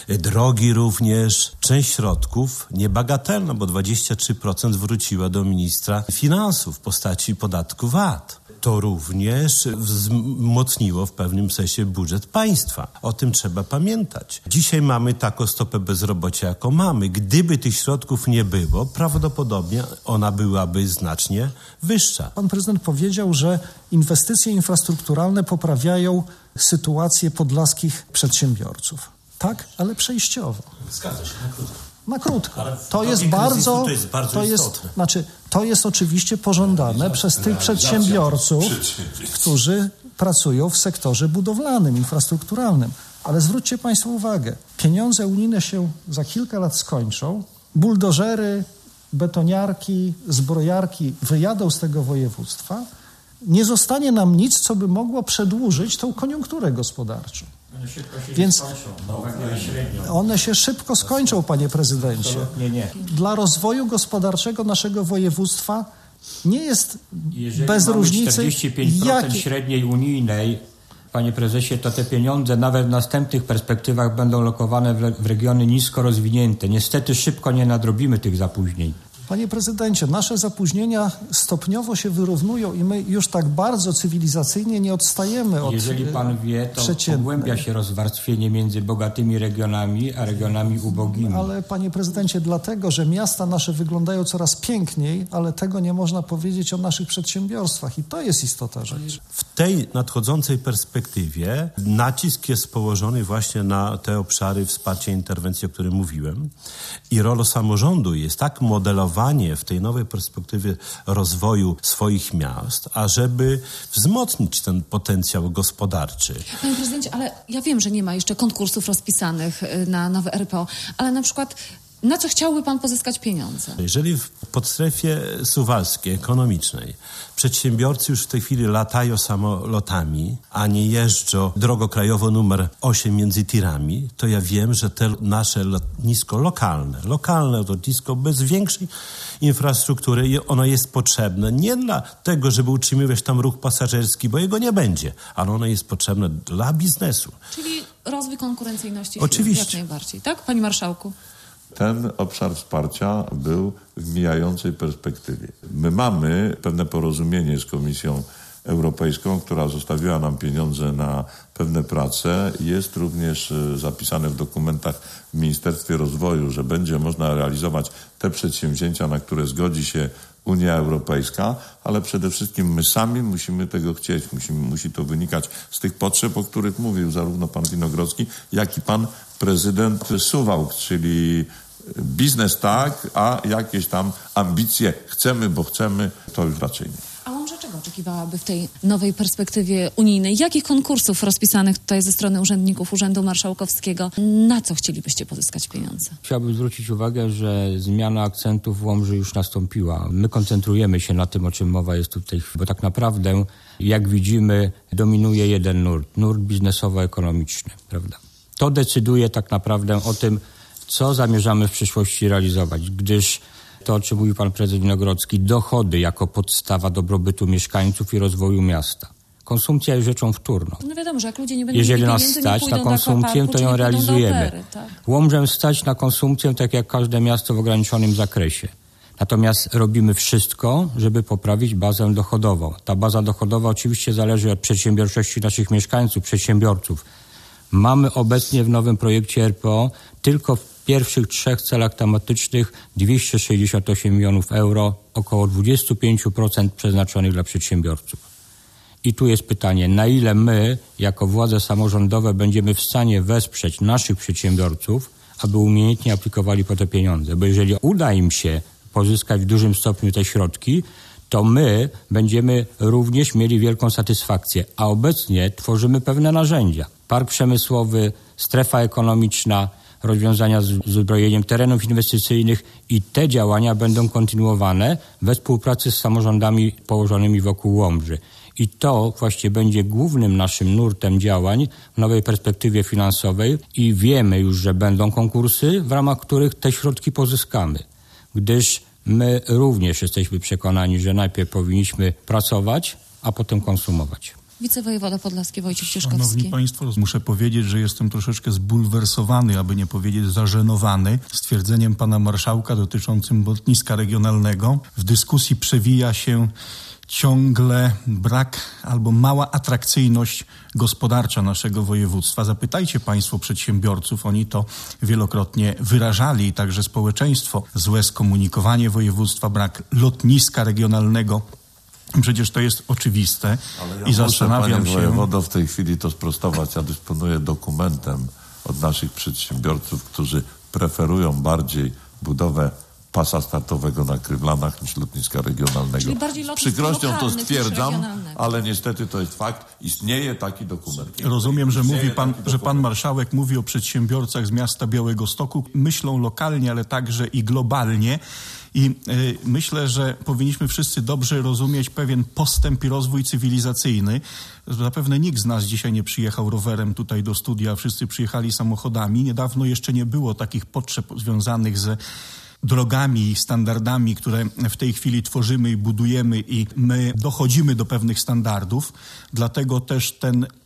drogi również. Część środków niebagatelna, bo dwadzieścia trzy procent wróciła do ministra finansów w postaci podatku V A T. To również wzmocniło w pewnym sensie budżet państwa. O tym trzeba pamiętać. Dzisiaj mamy taką stopę bezrobocia, jaką mamy. Gdyby tych środków nie było, prawdopodobnie ona byłaby znacznie wyższa. Pan prezydent powiedział, że inwestycje infrastrukturalne poprawiają sytuację podlaskich przedsiębiorców. Tak, ale przejściowo. Zgadza się, na krótko. Na krótko. To jest bardzo, to jest bardzo to jest, istotne. Znaczy, to jest oczywiście pożądane przez tych przedsiębiorców, którzy pracują w sektorze budowlanym, infrastrukturalnym. Ale zwróćcie Państwo uwagę, pieniądze unijne się za kilka lat skończą, buldożery, betoniarki, zbrojarki wyjadą z tego województwa, nie zostanie nam nic, co by mogło przedłużyć tą koniunkturę gospodarczą. Więc one się szybko skończą, panie prezydencie. Nie, nie. Dla rozwoju gospodarczego naszego województwa nie jest Jeżeli bez mamy różnicy... czterdzieści pięć procent jakie... średniej unijnej, panie prezesie, to te pieniądze nawet w następnych perspektywach będą lokowane w, w regiony nisko rozwinięte. Niestety szybko nie nadrobimy tych zapóźnień. Panie prezydencie, nasze zapóźnienia stopniowo się wyrównują i my już tak bardzo cywilizacyjnie nie odstajemy od Jeżeli pan wie, to przeciętnej. pogłębia się rozwarstwienie między bogatymi regionami a regionami ubogimi. Ale panie prezydencie, dlatego, że miasta nasze wyglądają coraz piękniej, ale tego nie można powiedzieć o naszych przedsiębiorstwach i to jest istota rzeczy. W tej nadchodzącej perspektywie nacisk jest położony właśnie na te obszary wsparcia interwencji, o którym mówiłem. I rolą samorządu jest tak modelowanie w tej nowej perspektywie rozwoju swoich miast, ażeby wzmocnić ten potencjał gospodarczy. Panie prezydencie, ale ja wiem, że nie ma jeszcze konkursów rozpisanych na nowe R P O, ale na przykład na co chciałby pan pozyskać pieniądze? Jeżeli w podstrefie suwalskiej, ekonomicznej, przedsiębiorcy już w tej chwili latają samolotami, a nie jeżdżą drogą krajową numer osiem między tirami, to ja wiem, że te nasze lotnisko lokalne, lokalne lotnisko bez większej infrastruktury, ono jest potrzebne nie dla tego, żeby utrzymywać tam ruch pasażerski, bo jego nie będzie, ale ono jest potrzebne dla biznesu. Czyli rozwój konkurencyjności firm, Oczywiście. jak najbardziej, tak, panie marszałku? Ten obszar wsparcia był w mijającej perspektywie. My mamy pewne porozumienie z Komisją Europejską, która zostawiła nam pieniądze na pewne prace. Jest również zapisane w dokumentach w Ministerstwie Rozwoju, że będzie można realizować te przedsięwzięcia, na które zgodzi się Unia Europejska, ale przede wszystkim my sami musimy tego chcieć. Musimy, musi to wynikać z tych potrzeb, o których mówił zarówno pan Winogrodzki, jak i pan prezydent Suwałk, czyli biznes tak, a jakieś tam ambicje chcemy, bo chcemy, to już raczej nie. A Łomża czego oczekiwałaby w tej nowej perspektywie unijnej? Jakich konkursów rozpisanych tutaj ze strony urzędników Urzędu Marszałkowskiego? Na co chcielibyście pozyskać pieniądze? Chciałbym zwrócić uwagę, że zmiana akcentów w Łomży już nastąpiła. My koncentrujemy się na tym, o czym mowa jest tutaj, bo tak naprawdę, jak widzimy, dominuje jeden nurt, nurt biznesowo-ekonomiczny, prawda? To decyduje tak naprawdę o tym, co zamierzamy w przyszłości realizować, gdyż to, o czym mówił pan prezydent Winogrodzki, dochody jako podstawa dobrobytu mieszkańców i rozwoju miasta. Konsumpcja jest rzeczą wtórną. No wiadomo, że jak ludzie nie będą Jeżeli mieli nas pieniędzy, stać nie na pójdą konsumpcję, do to ją akwaparku, realizujemy. opery, tak. Łomżę stać na konsumpcję, tak jak każde miasto w ograniczonym zakresie. Natomiast robimy wszystko, żeby poprawić bazę dochodową. Ta baza dochodowa oczywiście zależy od przedsiębiorczości naszych mieszkańców, przedsiębiorców. Mamy obecnie w nowym projekcie R P O tylko w pierwszych trzech celach tematycznych dwieście sześćdziesiąt osiem milionów euro, około dwadzieścia pięć procent przeznaczonych dla przedsiębiorców. I tu jest pytanie, na ile my, jako władze samorządowe, będziemy w stanie wesprzeć naszych przedsiębiorców, aby umiejętnie aplikowali po te pieniądze. Bo jeżeli uda im się pozyskać w dużym stopniu te środki, to my będziemy również mieli wielką satysfakcję. A obecnie tworzymy pewne narzędzia. Park przemysłowy, strefa ekonomiczna, rozwiązania z uzbrojeniem terenów inwestycyjnych i te działania będą kontynuowane we współpracy z samorządami położonymi wokół Łomży. I to właśnie będzie głównym naszym nurtem działań w nowej perspektywie finansowej i wiemy już, że będą konkursy, w ramach których te środki pozyskamy, gdyż my również jesteśmy przekonani, że najpierw powinniśmy pracować, a potem konsumować. Wicewojewoda podlaski Wojciech Cieszkowski. Szanowni Państwo, muszę powiedzieć, że jestem troszeczkę zbulwersowany, aby nie powiedzieć zażenowany stwierdzeniem pana marszałka dotyczącym lotniska regionalnego. W dyskusji przewija się ciągle brak albo mała atrakcyjność gospodarcza naszego województwa. Zapytajcie Państwo przedsiębiorców, oni to wielokrotnie wyrażali i także społeczeństwo. Złe skomunikowanie województwa, brak lotniska regionalnego. Przecież to jest oczywiste. Ale ja i zastanawiam muszę, się... panie wojewodo, w tej chwili to sprostować. Ja dysponuję dokumentem od naszych przedsiębiorców, którzy preferują bardziej budowę pasa startowego na Krywlanach niż lotniska regionalnego. Czyli bardziej Z lotnisk przykrością to lokalnych niż stwierdzam, regionalnego. ale niestety to jest fakt. Istnieje taki dokument. Rozumiem, że Istnieje mówi pan, taki że pan dokument. marszałek mówi o przedsiębiorcach z miasta Białegostoku. Myślą lokalnie, ale także i globalnie. I y, myślę, że powinniśmy wszyscy dobrze rozumieć pewien postęp i rozwój cywilizacyjny. Zapewne nikt z nas dzisiaj nie przyjechał rowerem tutaj do studia, wszyscy przyjechali samochodami. Niedawno jeszcze nie było takich potrzeb związanych ze drogami i standardami, które w tej chwili tworzymy i budujemy i my dochodzimy do pewnych standardów. Dlatego też ten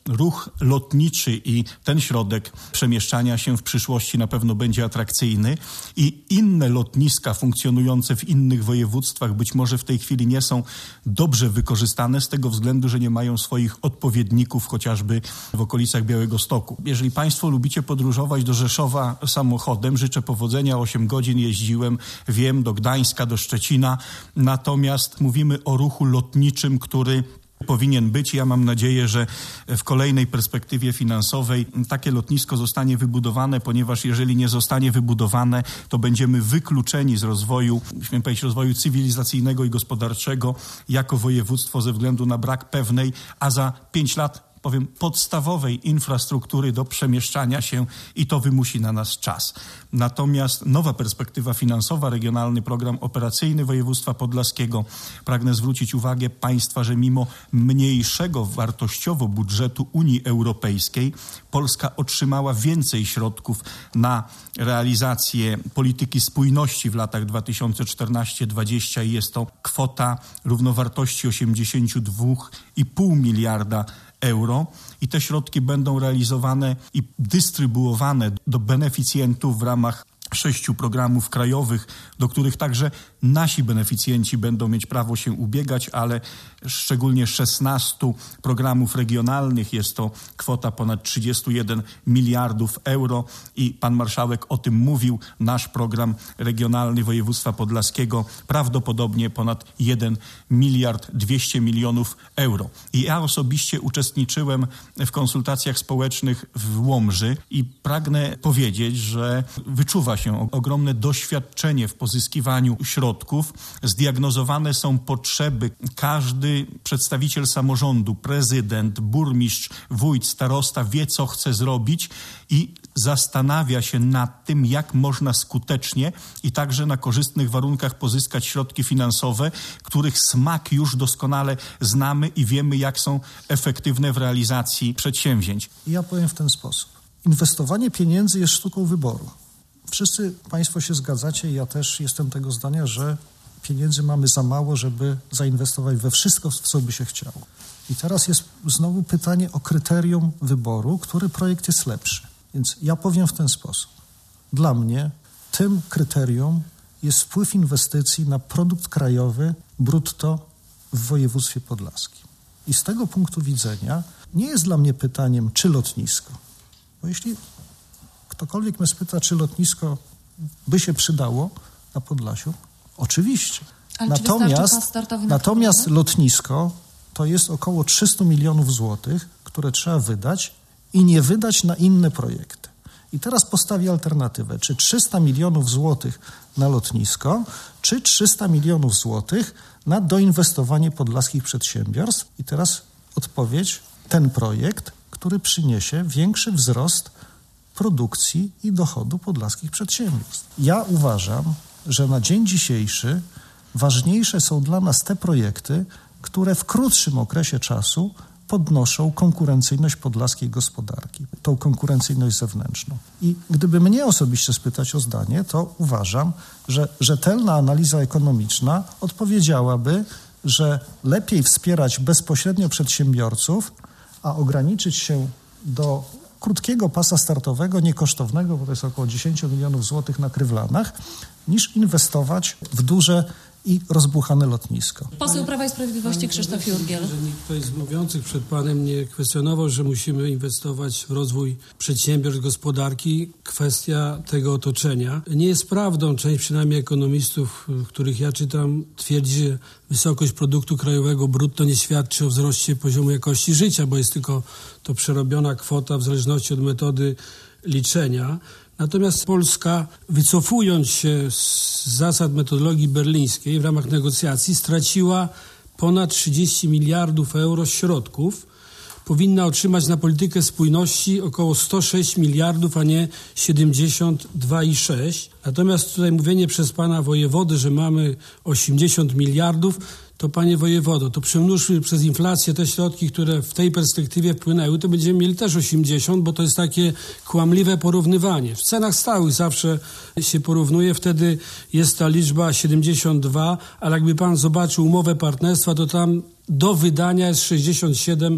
ruch lotniczy i ten środek przemieszczania się w przyszłości na pewno będzie atrakcyjny i inne lotniska funkcjonujące w innych województwach być może w tej chwili nie są dobrze wykorzystane z tego względu, że nie mają swoich odpowiedników chociażby w okolicach Białegostoku. Jeżeli Państwo lubicie podróżować do Rzeszowa samochodem, życzę powodzenia, osiem godzin jeździłem, wiem, do Gdańska, do Szczecina, natomiast mówimy o ruchu lotniczym, który powinien być. Ja mam nadzieję, że w kolejnej perspektywie finansowej takie lotnisko zostanie wybudowane, ponieważ jeżeli nie zostanie wybudowane, to będziemy wykluczeni z rozwoju, śmiem powiedzieć, rozwoju cywilizacyjnego i gospodarczego jako województwo ze względu na brak pewnej, a za pięć lat powiem, podstawowej infrastruktury do przemieszczania się i to wymusi na nas czas. Natomiast nowa perspektywa finansowa, regionalny program operacyjny województwa podlaskiego, pragnę zwrócić uwagę państwa, że mimo mniejszego wartościowo budżetu Unii Europejskiej, Polska otrzymała więcej środków na realizację polityki spójności w latach dwa tysiące czternastym do dwudziestego i jest to kwota równowartości osiemdziesiąt dwa i pół miliarda euro i te środki będą realizowane i dystrybuowane do beneficjentów w ramach sześciu programów krajowych, do których także nasi beneficjenci będą mieć prawo się ubiegać, ale szczególnie szesnastu programów regionalnych. Jest to kwota ponad trzydzieści jeden miliardów euro i pan marszałek o tym mówił. Nasz program regionalny województwa podlaskiego prawdopodobnie ponad jeden miliard dwieście milionów euro. I ja osobiście uczestniczyłem w konsultacjach społecznych w Łomży i pragnę powiedzieć, że wyczuwa się ogromne doświadczenie w pozyskiwaniu środków. Zdiagnozowane są potrzeby. Każdy przedstawiciel samorządu, prezydent, burmistrz, wójt, starosta wie, co chce zrobić i zastanawia się nad tym, jak można skutecznie i także na korzystnych warunkach pozyskać środki finansowe, których smak już doskonale znamy i wiemy, jak są efektywne w realizacji przedsięwzięć. Ja powiem w ten sposób. Inwestowanie pieniędzy jest sztuką wyboru. Wszyscy Państwo się zgadzacie, ja też jestem tego zdania, że pieniędzy mamy za mało, żeby zainwestować we wszystko, w co by się chciało. I teraz jest znowu pytanie o kryterium wyboru, który projekt jest lepszy. Więc ja powiem w ten sposób. Dla mnie tym kryterium jest wpływ inwestycji na produkt krajowy brutto w województwie podlaskim. I z tego punktu widzenia nie jest dla mnie pytaniem, czy lotnisko. Bo jeśli ktokolwiek mnie spyta, czy lotnisko by się przydało na Podlasiu, oczywiście. Ale natomiast natomiast lotnisko to jest około trzysta milionów złotych, które trzeba wydać i nie wydać na inne projekty. I teraz postawię alternatywę. Czy trzysta milionów złotych na lotnisko, czy trzysta milionów złotych na doinwestowanie podlaskich przedsiębiorstw? I teraz odpowiedź, ten projekt, który przyniesie większy wzrost produkcji i dochodu podlaskich przedsiębiorstw. Ja uważam, że na dzień dzisiejszy ważniejsze są dla nas te projekty, które w krótszym okresie czasu podnoszą konkurencyjność podlaskiej gospodarki, tą konkurencyjność zewnętrzną. I gdyby mnie osobiście spytać o zdanie, to uważam, że rzetelna analiza ekonomiczna odpowiedziałaby, że lepiej wspierać bezpośrednio przedsiębiorców, a ograniczyć się do krótkiego pasa startowego, niekosztownego, bo to jest około dziesięć milionów złotych na Krywlanach, niż inwestować w duże i rozbuchane lotnisko. Poseł Prawa i Sprawiedliwości Krzysztof Jurgiel. Że nikt tutaj z mówiących przed panem nie kwestionował, że musimy inwestować w rozwój przedsiębiorstw, gospodarki. Kwestia tego otoczenia nie jest prawdą. Część przynajmniej ekonomistów, których ja czytam, twierdzi, że wysokość produktu krajowego brutto nie świadczy o wzroście poziomu jakości życia, bo jest tylko to przerobiona kwota w zależności od metody liczenia. Natomiast Polska, wycofując się z zasad metodologii berlińskiej w ramach negocjacji, straciła ponad trzydzieści miliardów euro środków. Powinna otrzymać na politykę spójności około sto sześć miliardów, a nie siedemdziesiąt dwa i sześć. Natomiast tutaj mówienie przez pana wojewodę, że mamy osiemdziesiąt miliardów, to panie wojewodo, to przemnóżmy przez inflację te środki, które w tej perspektywie wpłynęły, to będziemy mieli też osiemdziesiąt, bo to jest takie kłamliwe porównywanie. W cenach stałych zawsze się porównuje, wtedy jest ta liczba siedemdziesiąt dwa, ale jakby pan zobaczył umowę partnerstwa, to tam do wydania jest sześćdziesiąt siedem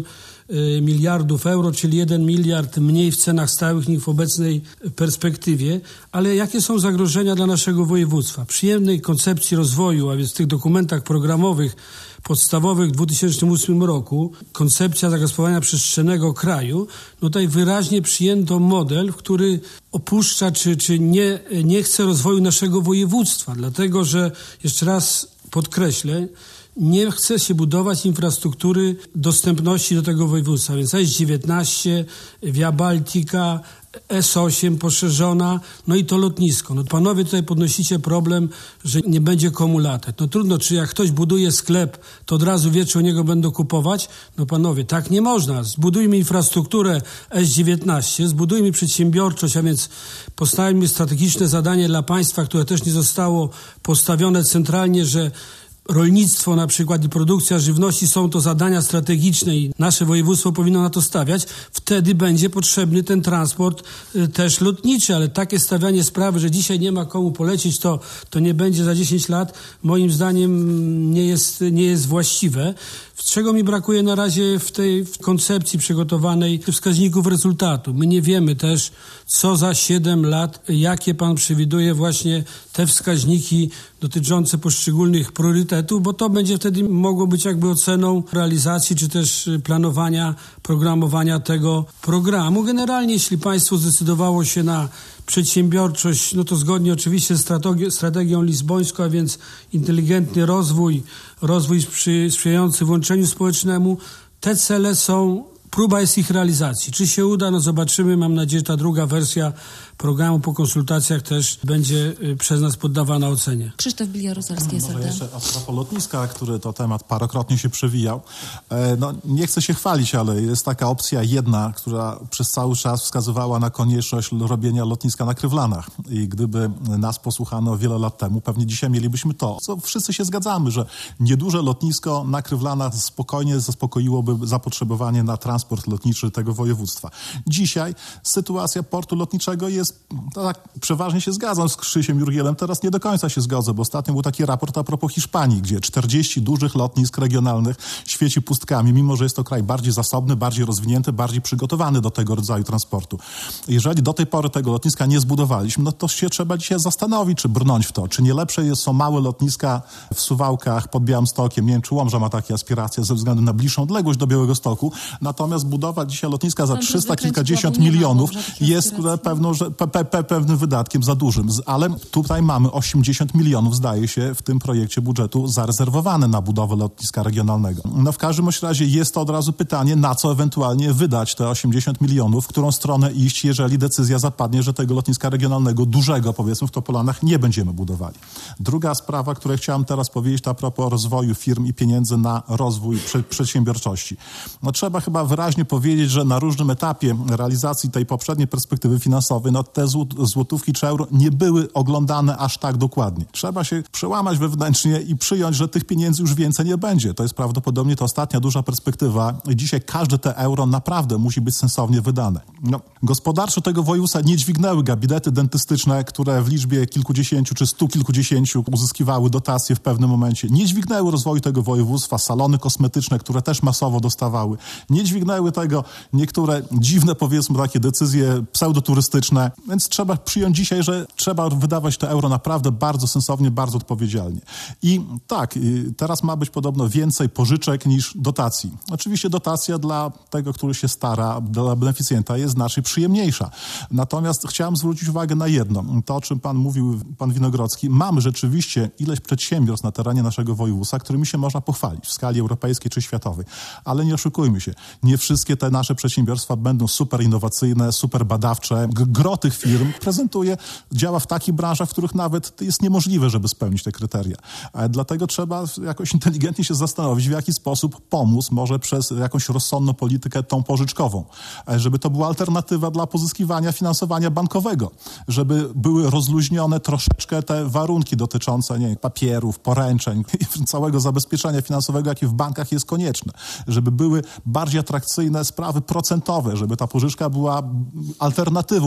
miliardów euro, czyli jeden miliard mniej w cenach stałych niż w obecnej perspektywie. Ale jakie są zagrożenia dla naszego województwa? W przyjemnej koncepcji rozwoju, a więc w tych dokumentach programowych podstawowych w dwa tysiące ósmym roku, koncepcja zagospodarowania przestrzennego kraju, no tutaj wyraźnie przyjęto model, który opuszcza czy, czy nie, nie chce rozwoju naszego województwa, dlatego że, jeszcze raz podkreślę, nie chce się budować infrastruktury dostępności do tego województwa, więc S dziewiętnaście, Via Baltica, S osiem poszerzona, no i to lotnisko. No panowie tutaj podnosicie problem, że nie będzie komu latać. No trudno, czy jak ktoś buduje sklep, to od razu wie, czy u niego będą kupować? No panowie, tak nie można. Zbudujmy infrastrukturę S dziewiętnaście, zbudujmy przedsiębiorczość, a więc postawimy strategiczne zadanie dla państwa, które też nie zostało postawione centralnie, że rolnictwo na przykład i produkcja żywności są to zadania strategiczne i nasze województwo powinno na to stawiać, wtedy będzie potrzebny ten transport y, też lotniczy, ale takie stawianie sprawy, że dzisiaj nie ma komu polecieć, to, to nie będzie za dziesięć lat, moim zdaniem nie jest, nie jest właściwe. Czego mi brakuje na razie w tej w koncepcji przygotowanej wskaźników rezultatu. My nie wiemy też, co za siedem lat, jakie pan przewiduje właśnie te wskaźniki dotyczące poszczególnych priorytetów, bo to będzie wtedy mogło być jakby oceną realizacji czy też planowania, programowania tego programu. Generalnie, jeśli państwo zdecydowało się na przedsiębiorczość, no to zgodnie oczywiście z strategią, strategią lizbońską, a więc inteligentny rozwój, rozwój sprzy, sprzyjający włączeniu społecznemu, te cele są, próba jest ich realizacji. Czy się uda? No zobaczymy. Mam nadzieję, że ta druga wersja programu po konsultacjach też będzie przez nas poddawana ocenie. Krzysztof Biliaruzalski, S L D. Jeszcze a propos lotniska, który to temat parokrotnie się przewijał. No, nie chcę się chwalić, ale jest taka opcja jedna, która przez cały czas wskazywała na konieczność robienia lotniska na Krywlanach. I gdyby nas posłuchano wiele lat temu, pewnie dzisiaj mielibyśmy to. Co wszyscy się zgadzamy, że nieduże lotnisko na Krywlanach spokojnie zaspokoiłoby zapotrzebowanie na transport lotniczy tego województwa. Dzisiaj sytuacja portu lotniczego jest, to tak przeważnie się zgadzam z Krzysiem Jurgielem, teraz nie do końca się zgodzę, bo ostatnio był taki raport a propos Hiszpanii, gdzie czterdzieści dużych lotnisk regionalnych świeci pustkami, mimo że jest to kraj bardziej zasobny, bardziej rozwinięty, bardziej przygotowany do tego rodzaju transportu. Jeżeli do tej pory tego lotniska nie zbudowaliśmy, no to się trzeba dzisiaj zastanowić, czy brnąć w to, czy nie lepsze jest, są małe lotniska w Suwałkach pod Białymstokiem, nie wiem, czy Łomża ma takie aspiracje ze względu na bliższą odległość do Białegostoku, natomiast budować dzisiaj lotniska za trzysta kilkadziesiąt milionów jest pewną, że Pe, pe, pe, pewnym wydatkiem za dużym, ale tutaj mamy osiemdziesiąt milionów, zdaje się, w tym projekcie budżetu zarezerwowane na budowę lotniska regionalnego. No w każdym razie jest to od razu pytanie, na co ewentualnie wydać te osiemdziesiąt milionów, w którą stronę iść, jeżeli decyzja zapadnie, że tego lotniska regionalnego, dużego powiedzmy w Topolanach, nie będziemy budowali. Druga sprawa, której chciałem teraz powiedzieć, to a propos rozwoju firm i pieniędzy na rozwój prze, przedsiębiorczości. No trzeba chyba wyraźnie powiedzieć, że na różnym etapie realizacji tej poprzedniej perspektywy finansowej, no te złotówki czy euro nie były oglądane aż tak dokładnie. Trzeba się przełamać wewnętrznie i przyjąć, że tych pieniędzy już więcej nie będzie. To jest prawdopodobnie to ostatnia duża perspektywa. Dzisiaj każde te euro naprawdę musi być sensownie wydane. No, gospodarczo tego województwa nie dźwignęły gabinety dentystyczne, które w liczbie kilkudziesięciu czy stu kilkudziesięciu uzyskiwały dotacje w pewnym momencie. Nie dźwignęły rozwoju tego województwa salony kosmetyczne, które też masowo dostawały. Nie dźwignęły tego niektóre dziwne, powiedzmy, takie decyzje pseudoturystyczne. Więc trzeba przyjąć dzisiaj, że trzeba wydawać te euro naprawdę bardzo sensownie, bardzo odpowiedzialnie. I tak, teraz ma być podobno więcej pożyczek niż dotacji. Oczywiście dotacja dla tego, który się stara, dla beneficjenta jest znacznie przyjemniejsza. Natomiast chciałem zwrócić uwagę na jedno. To, o czym pan mówił, pan Winogrodzki. Mamy rzeczywiście ileś przedsiębiorstw na terenie naszego województwa, którymi się można pochwalić w skali europejskiej czy światowej. Ale nie oszukujmy się. Nie wszystkie te nasze przedsiębiorstwa będą super innowacyjne, super badawcze. Gro tych firm prezentuje, działa w takich branżach, w których nawet jest niemożliwe, żeby spełnić te kryteria. Dlatego trzeba jakoś inteligentnie się zastanowić, w jaki sposób pomóc, może przez jakąś rozsądną politykę tą pożyczkową, żeby to była alternatywa dla pozyskiwania finansowania bankowego, żeby były rozluźnione troszeczkę te warunki dotyczące, nie wiem, papierów, poręczeń, całego zabezpieczenia finansowego, jakie w bankach jest konieczne, żeby były bardziej atrakcyjne sprawy procentowe, żeby ta pożyczka była alternatywą tak naprawdę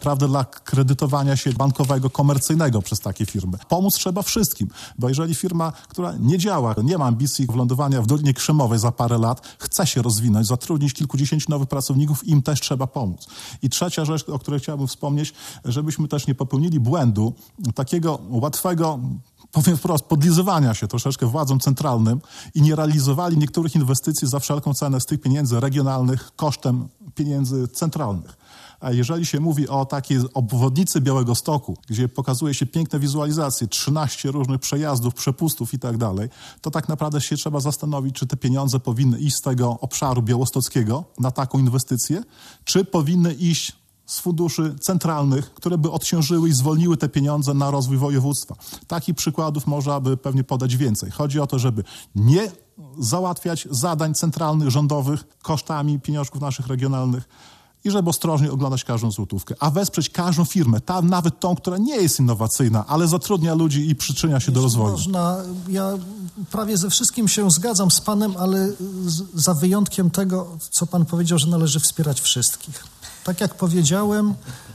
naprawdę dla kredytowania się bankowego, komercyjnego przez takie firmy. Pomóc trzeba wszystkim, bo jeżeli firma, która nie działa, nie ma ambicji wlądowania w Dolinie Krzemowej za parę lat, chce się rozwinąć, zatrudnić kilkudziesięciu nowych pracowników, im też trzeba pomóc. I trzecia rzecz, o której chciałbym wspomnieć, żebyśmy też nie popełnili błędu takiego łatwego, powiem wprost, podlizywania się troszeczkę władzom centralnym i nie realizowali niektórych inwestycji za wszelką cenę z tych pieniędzy regionalnych kosztem pieniędzy centralnych. A jeżeli się mówi o takiej obwodnicy Białegostoku, gdzie pokazuje się piękne wizualizacje, trzynaście różnych przejazdów, przepustów i tak dalej, to tak naprawdę się trzeba zastanowić, czy te pieniądze powinny iść z tego obszaru białostockiego na taką inwestycję, czy powinny iść z funduszy centralnych, które by odciążyły i zwolniły te pieniądze na rozwój województwa. Takich przykładów można by pewnie podać więcej. Chodzi o to, żeby nie załatwiać zadań centralnych, rządowych kosztami pieniążków naszych regionalnych i żeby ostrożnie oglądać każdą złotówkę, a wesprzeć każdą firmę, ta, nawet tą, która nie jest innowacyjna, ale zatrudnia ludzi i przyczynia się do rozwoju. Można, ja prawie ze wszystkim się zgadzam z panem, ale z, za wyjątkiem tego, co pan powiedział, że należy wspierać wszystkich. Tak jak powiedziałem,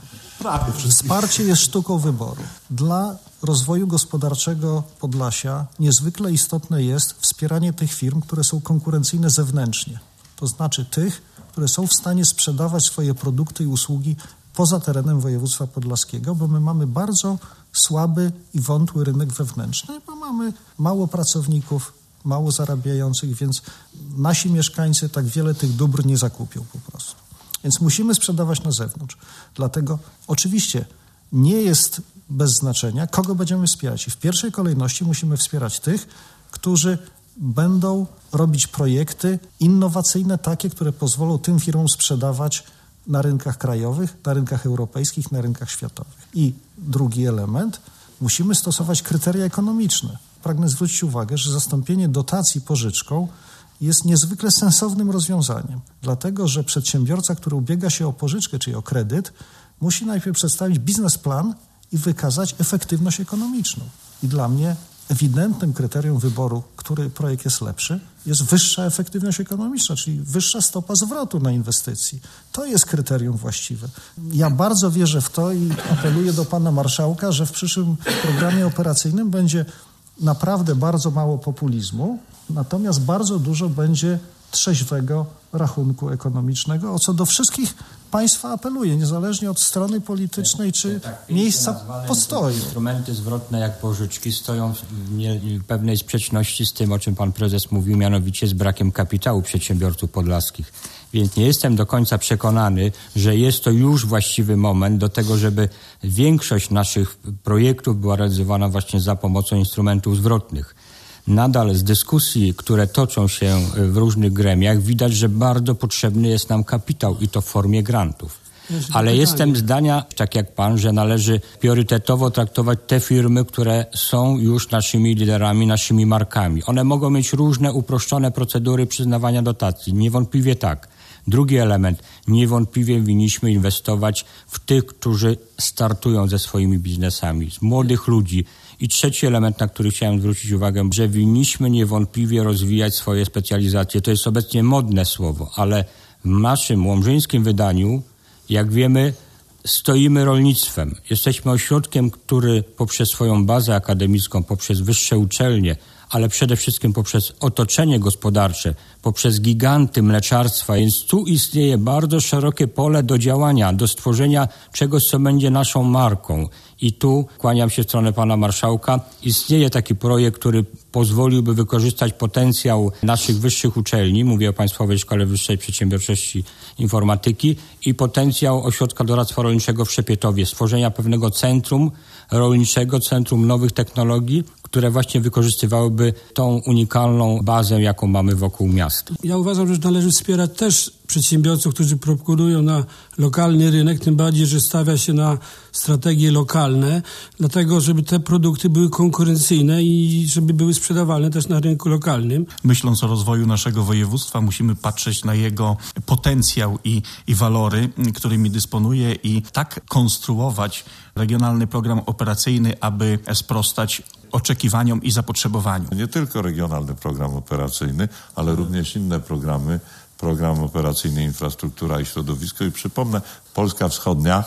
wsparcie jest sztuką wyboru. Dla rozwoju gospodarczego Podlasia niezwykle istotne jest wspieranie tych firm, które są konkurencyjne zewnętrznie. To znaczy tych, które są w stanie sprzedawać swoje produkty i usługi poza terenem województwa podlaskiego, bo my mamy bardzo słaby i wątły rynek wewnętrzny, bo mamy mało pracowników, mało zarabiających, więc nasi mieszkańcy tak wiele tych dóbr nie zakupią po prostu. Więc musimy sprzedawać na zewnątrz. Dlatego oczywiście nie jest bez znaczenia, kogo będziemy wspierać. I w pierwszej kolejności musimy wspierać tych, którzy będą robić projekty innowacyjne, takie, które pozwolą tym firmom sprzedawać na rynkach krajowych, na rynkach europejskich, na rynkach światowych. I drugi element, musimy stosować kryteria ekonomiczne. Pragnę zwrócić uwagę, że zastąpienie dotacji pożyczką jest niezwykle sensownym rozwiązaniem, dlatego że przedsiębiorca, który ubiega się o pożyczkę, czyli o kredyt, musi najpierw przedstawić biznesplan i wykazać efektywność ekonomiczną. I dla mnie ewidentnym kryterium wyboru, który projekt jest lepszy, jest wyższa efektywność ekonomiczna, czyli wyższa stopa zwrotu na inwestycji. To jest kryterium właściwe. Ja bardzo wierzę w to i apeluję do pana marszałka, że w przyszłym programie operacyjnym będzie naprawdę bardzo mało populizmu, natomiast bardzo dużo będzie trzeźwego rachunku ekonomicznego, o co do wszystkich państwa apeluję, niezależnie od strony politycznej czy tak, miejsca postoju. Instrumenty zwrotne jak pożyczki stoją w nie, pewnej sprzeczności z tym, o czym pan prezes mówił, mianowicie z brakiem kapitału przedsiębiorców podlaskich. Więc nie jestem do końca przekonany, że jest to już właściwy moment do tego, żeby większość naszych projektów była realizowana właśnie za pomocą instrumentów zwrotnych. Nadal z dyskusji, które toczą się w różnych gremiach, widać, że bardzo potrzebny jest nam kapitał i to w formie grantów. Ale jestem zdania, tak jak pan, że należy priorytetowo traktować te firmy, które są już naszymi liderami, naszymi markami. One mogą mieć różne uproszczone procedury przyznawania dotacji. Niewątpliwie tak. Drugi element. Niewątpliwie winniśmy inwestować w tych, którzy startują ze swoimi biznesami, z młodych ludzi. I trzeci element, na który chciałem zwrócić uwagę, że winniśmy niewątpliwie rozwijać swoje specjalizacje. To jest obecnie modne słowo, ale w naszym łomżyńskim wydaniu, jak wiemy, stoimy rolnictwem. Jesteśmy ośrodkiem, który poprzez swoją bazę akademicką, poprzez wyższe uczelnie, ale przede wszystkim poprzez otoczenie gospodarcze, poprzez giganty mleczarstwa. Więc tu istnieje bardzo szerokie pole do działania, do stworzenia czegoś, co będzie naszą marką. I tu kłaniam się w stronę pana marszałka. Istnieje taki projekt, który pozwoliłby wykorzystać potencjał naszych wyższych uczelni, mówię o Państwowej Szkole Wyższej Przedsiębiorczości Informatyki, i potencjał Ośrodka Doradztwa Rolniczego w Szepietowie, stworzenia pewnego centrum rolniczego, centrum nowych technologii, które właśnie wykorzystywałyby tą unikalną bazę, jaką mamy wokół miasta. Ja uważam, że należy wspierać też przedsiębiorców, którzy proponują na lokalny rynek, tym bardziej, że stawia się na strategie lokalne, dlatego żeby te produkty były konkurencyjne i żeby były sprzedawalne też na rynku lokalnym. Myśląc o rozwoju naszego województwa, musimy patrzeć na jego potencjał i, i walory, którymi dysponuje, i tak konstruować regionalny program operacyjny, aby sprostać oczekiwaniom i zapotrzebowaniu. Nie tylko regionalny program operacyjny, ale również inne programy, program operacyjny Infrastruktura i Środowisko. I przypomnę, Polska Wschodnia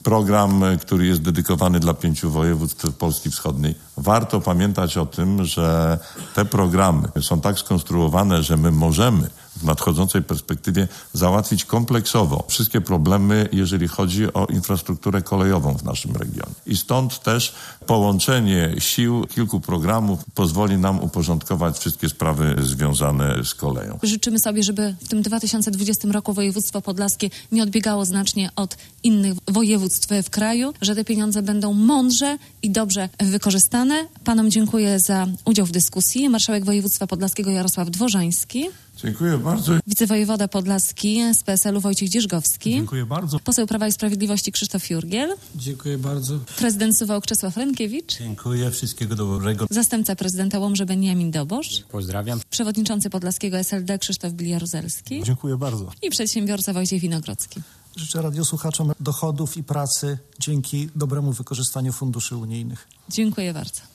program, który jest dedykowany dla pięciu województw Polski Wschodniej. Warto pamiętać o tym, że te programy są tak skonstruowane, że my możemy w nadchodzącej perspektywie załatwić kompleksowo wszystkie problemy, jeżeli chodzi o infrastrukturę kolejową w naszym regionie. I stąd też połączenie sił kilku programów pozwoli nam uporządkować wszystkie sprawy związane z koleją. Życzymy sobie, żeby w tym dwa tysiące dwudziestym roku województwo podlaskie nie odbiegało znacznie od innych województw w kraju, że te pieniądze będą mądrze i dobrze wykorzystane. Panom dziękuję za udział w dyskusji. Marszałek województwa podlaskiego Jarosław Dworzański. Dziękuję bardzo. Wicewojewoda podlaski z P S L u Wojciech Dzierżgowski. Dziękuję bardzo. Poseł Prawa i Sprawiedliwości Krzysztof Jurgiel. Dziękuję bardzo. Prezydent Suwałk Czesław Rękiewicz. Dziękuję, wszystkiego dobrego. Zastępca prezydenta Łomży Beniamin Dobosz. Pozdrawiam. Przewodniczący podlaskiego S L D Krzysztof Bil-Jaruzelski. Dziękuję bardzo. I przedsiębiorca Wojciech Winogrodzki. Życzę radiosłuchaczom dochodów i pracy dzięki dobremu wykorzystaniu funduszy unijnych. Dziękuję bardzo.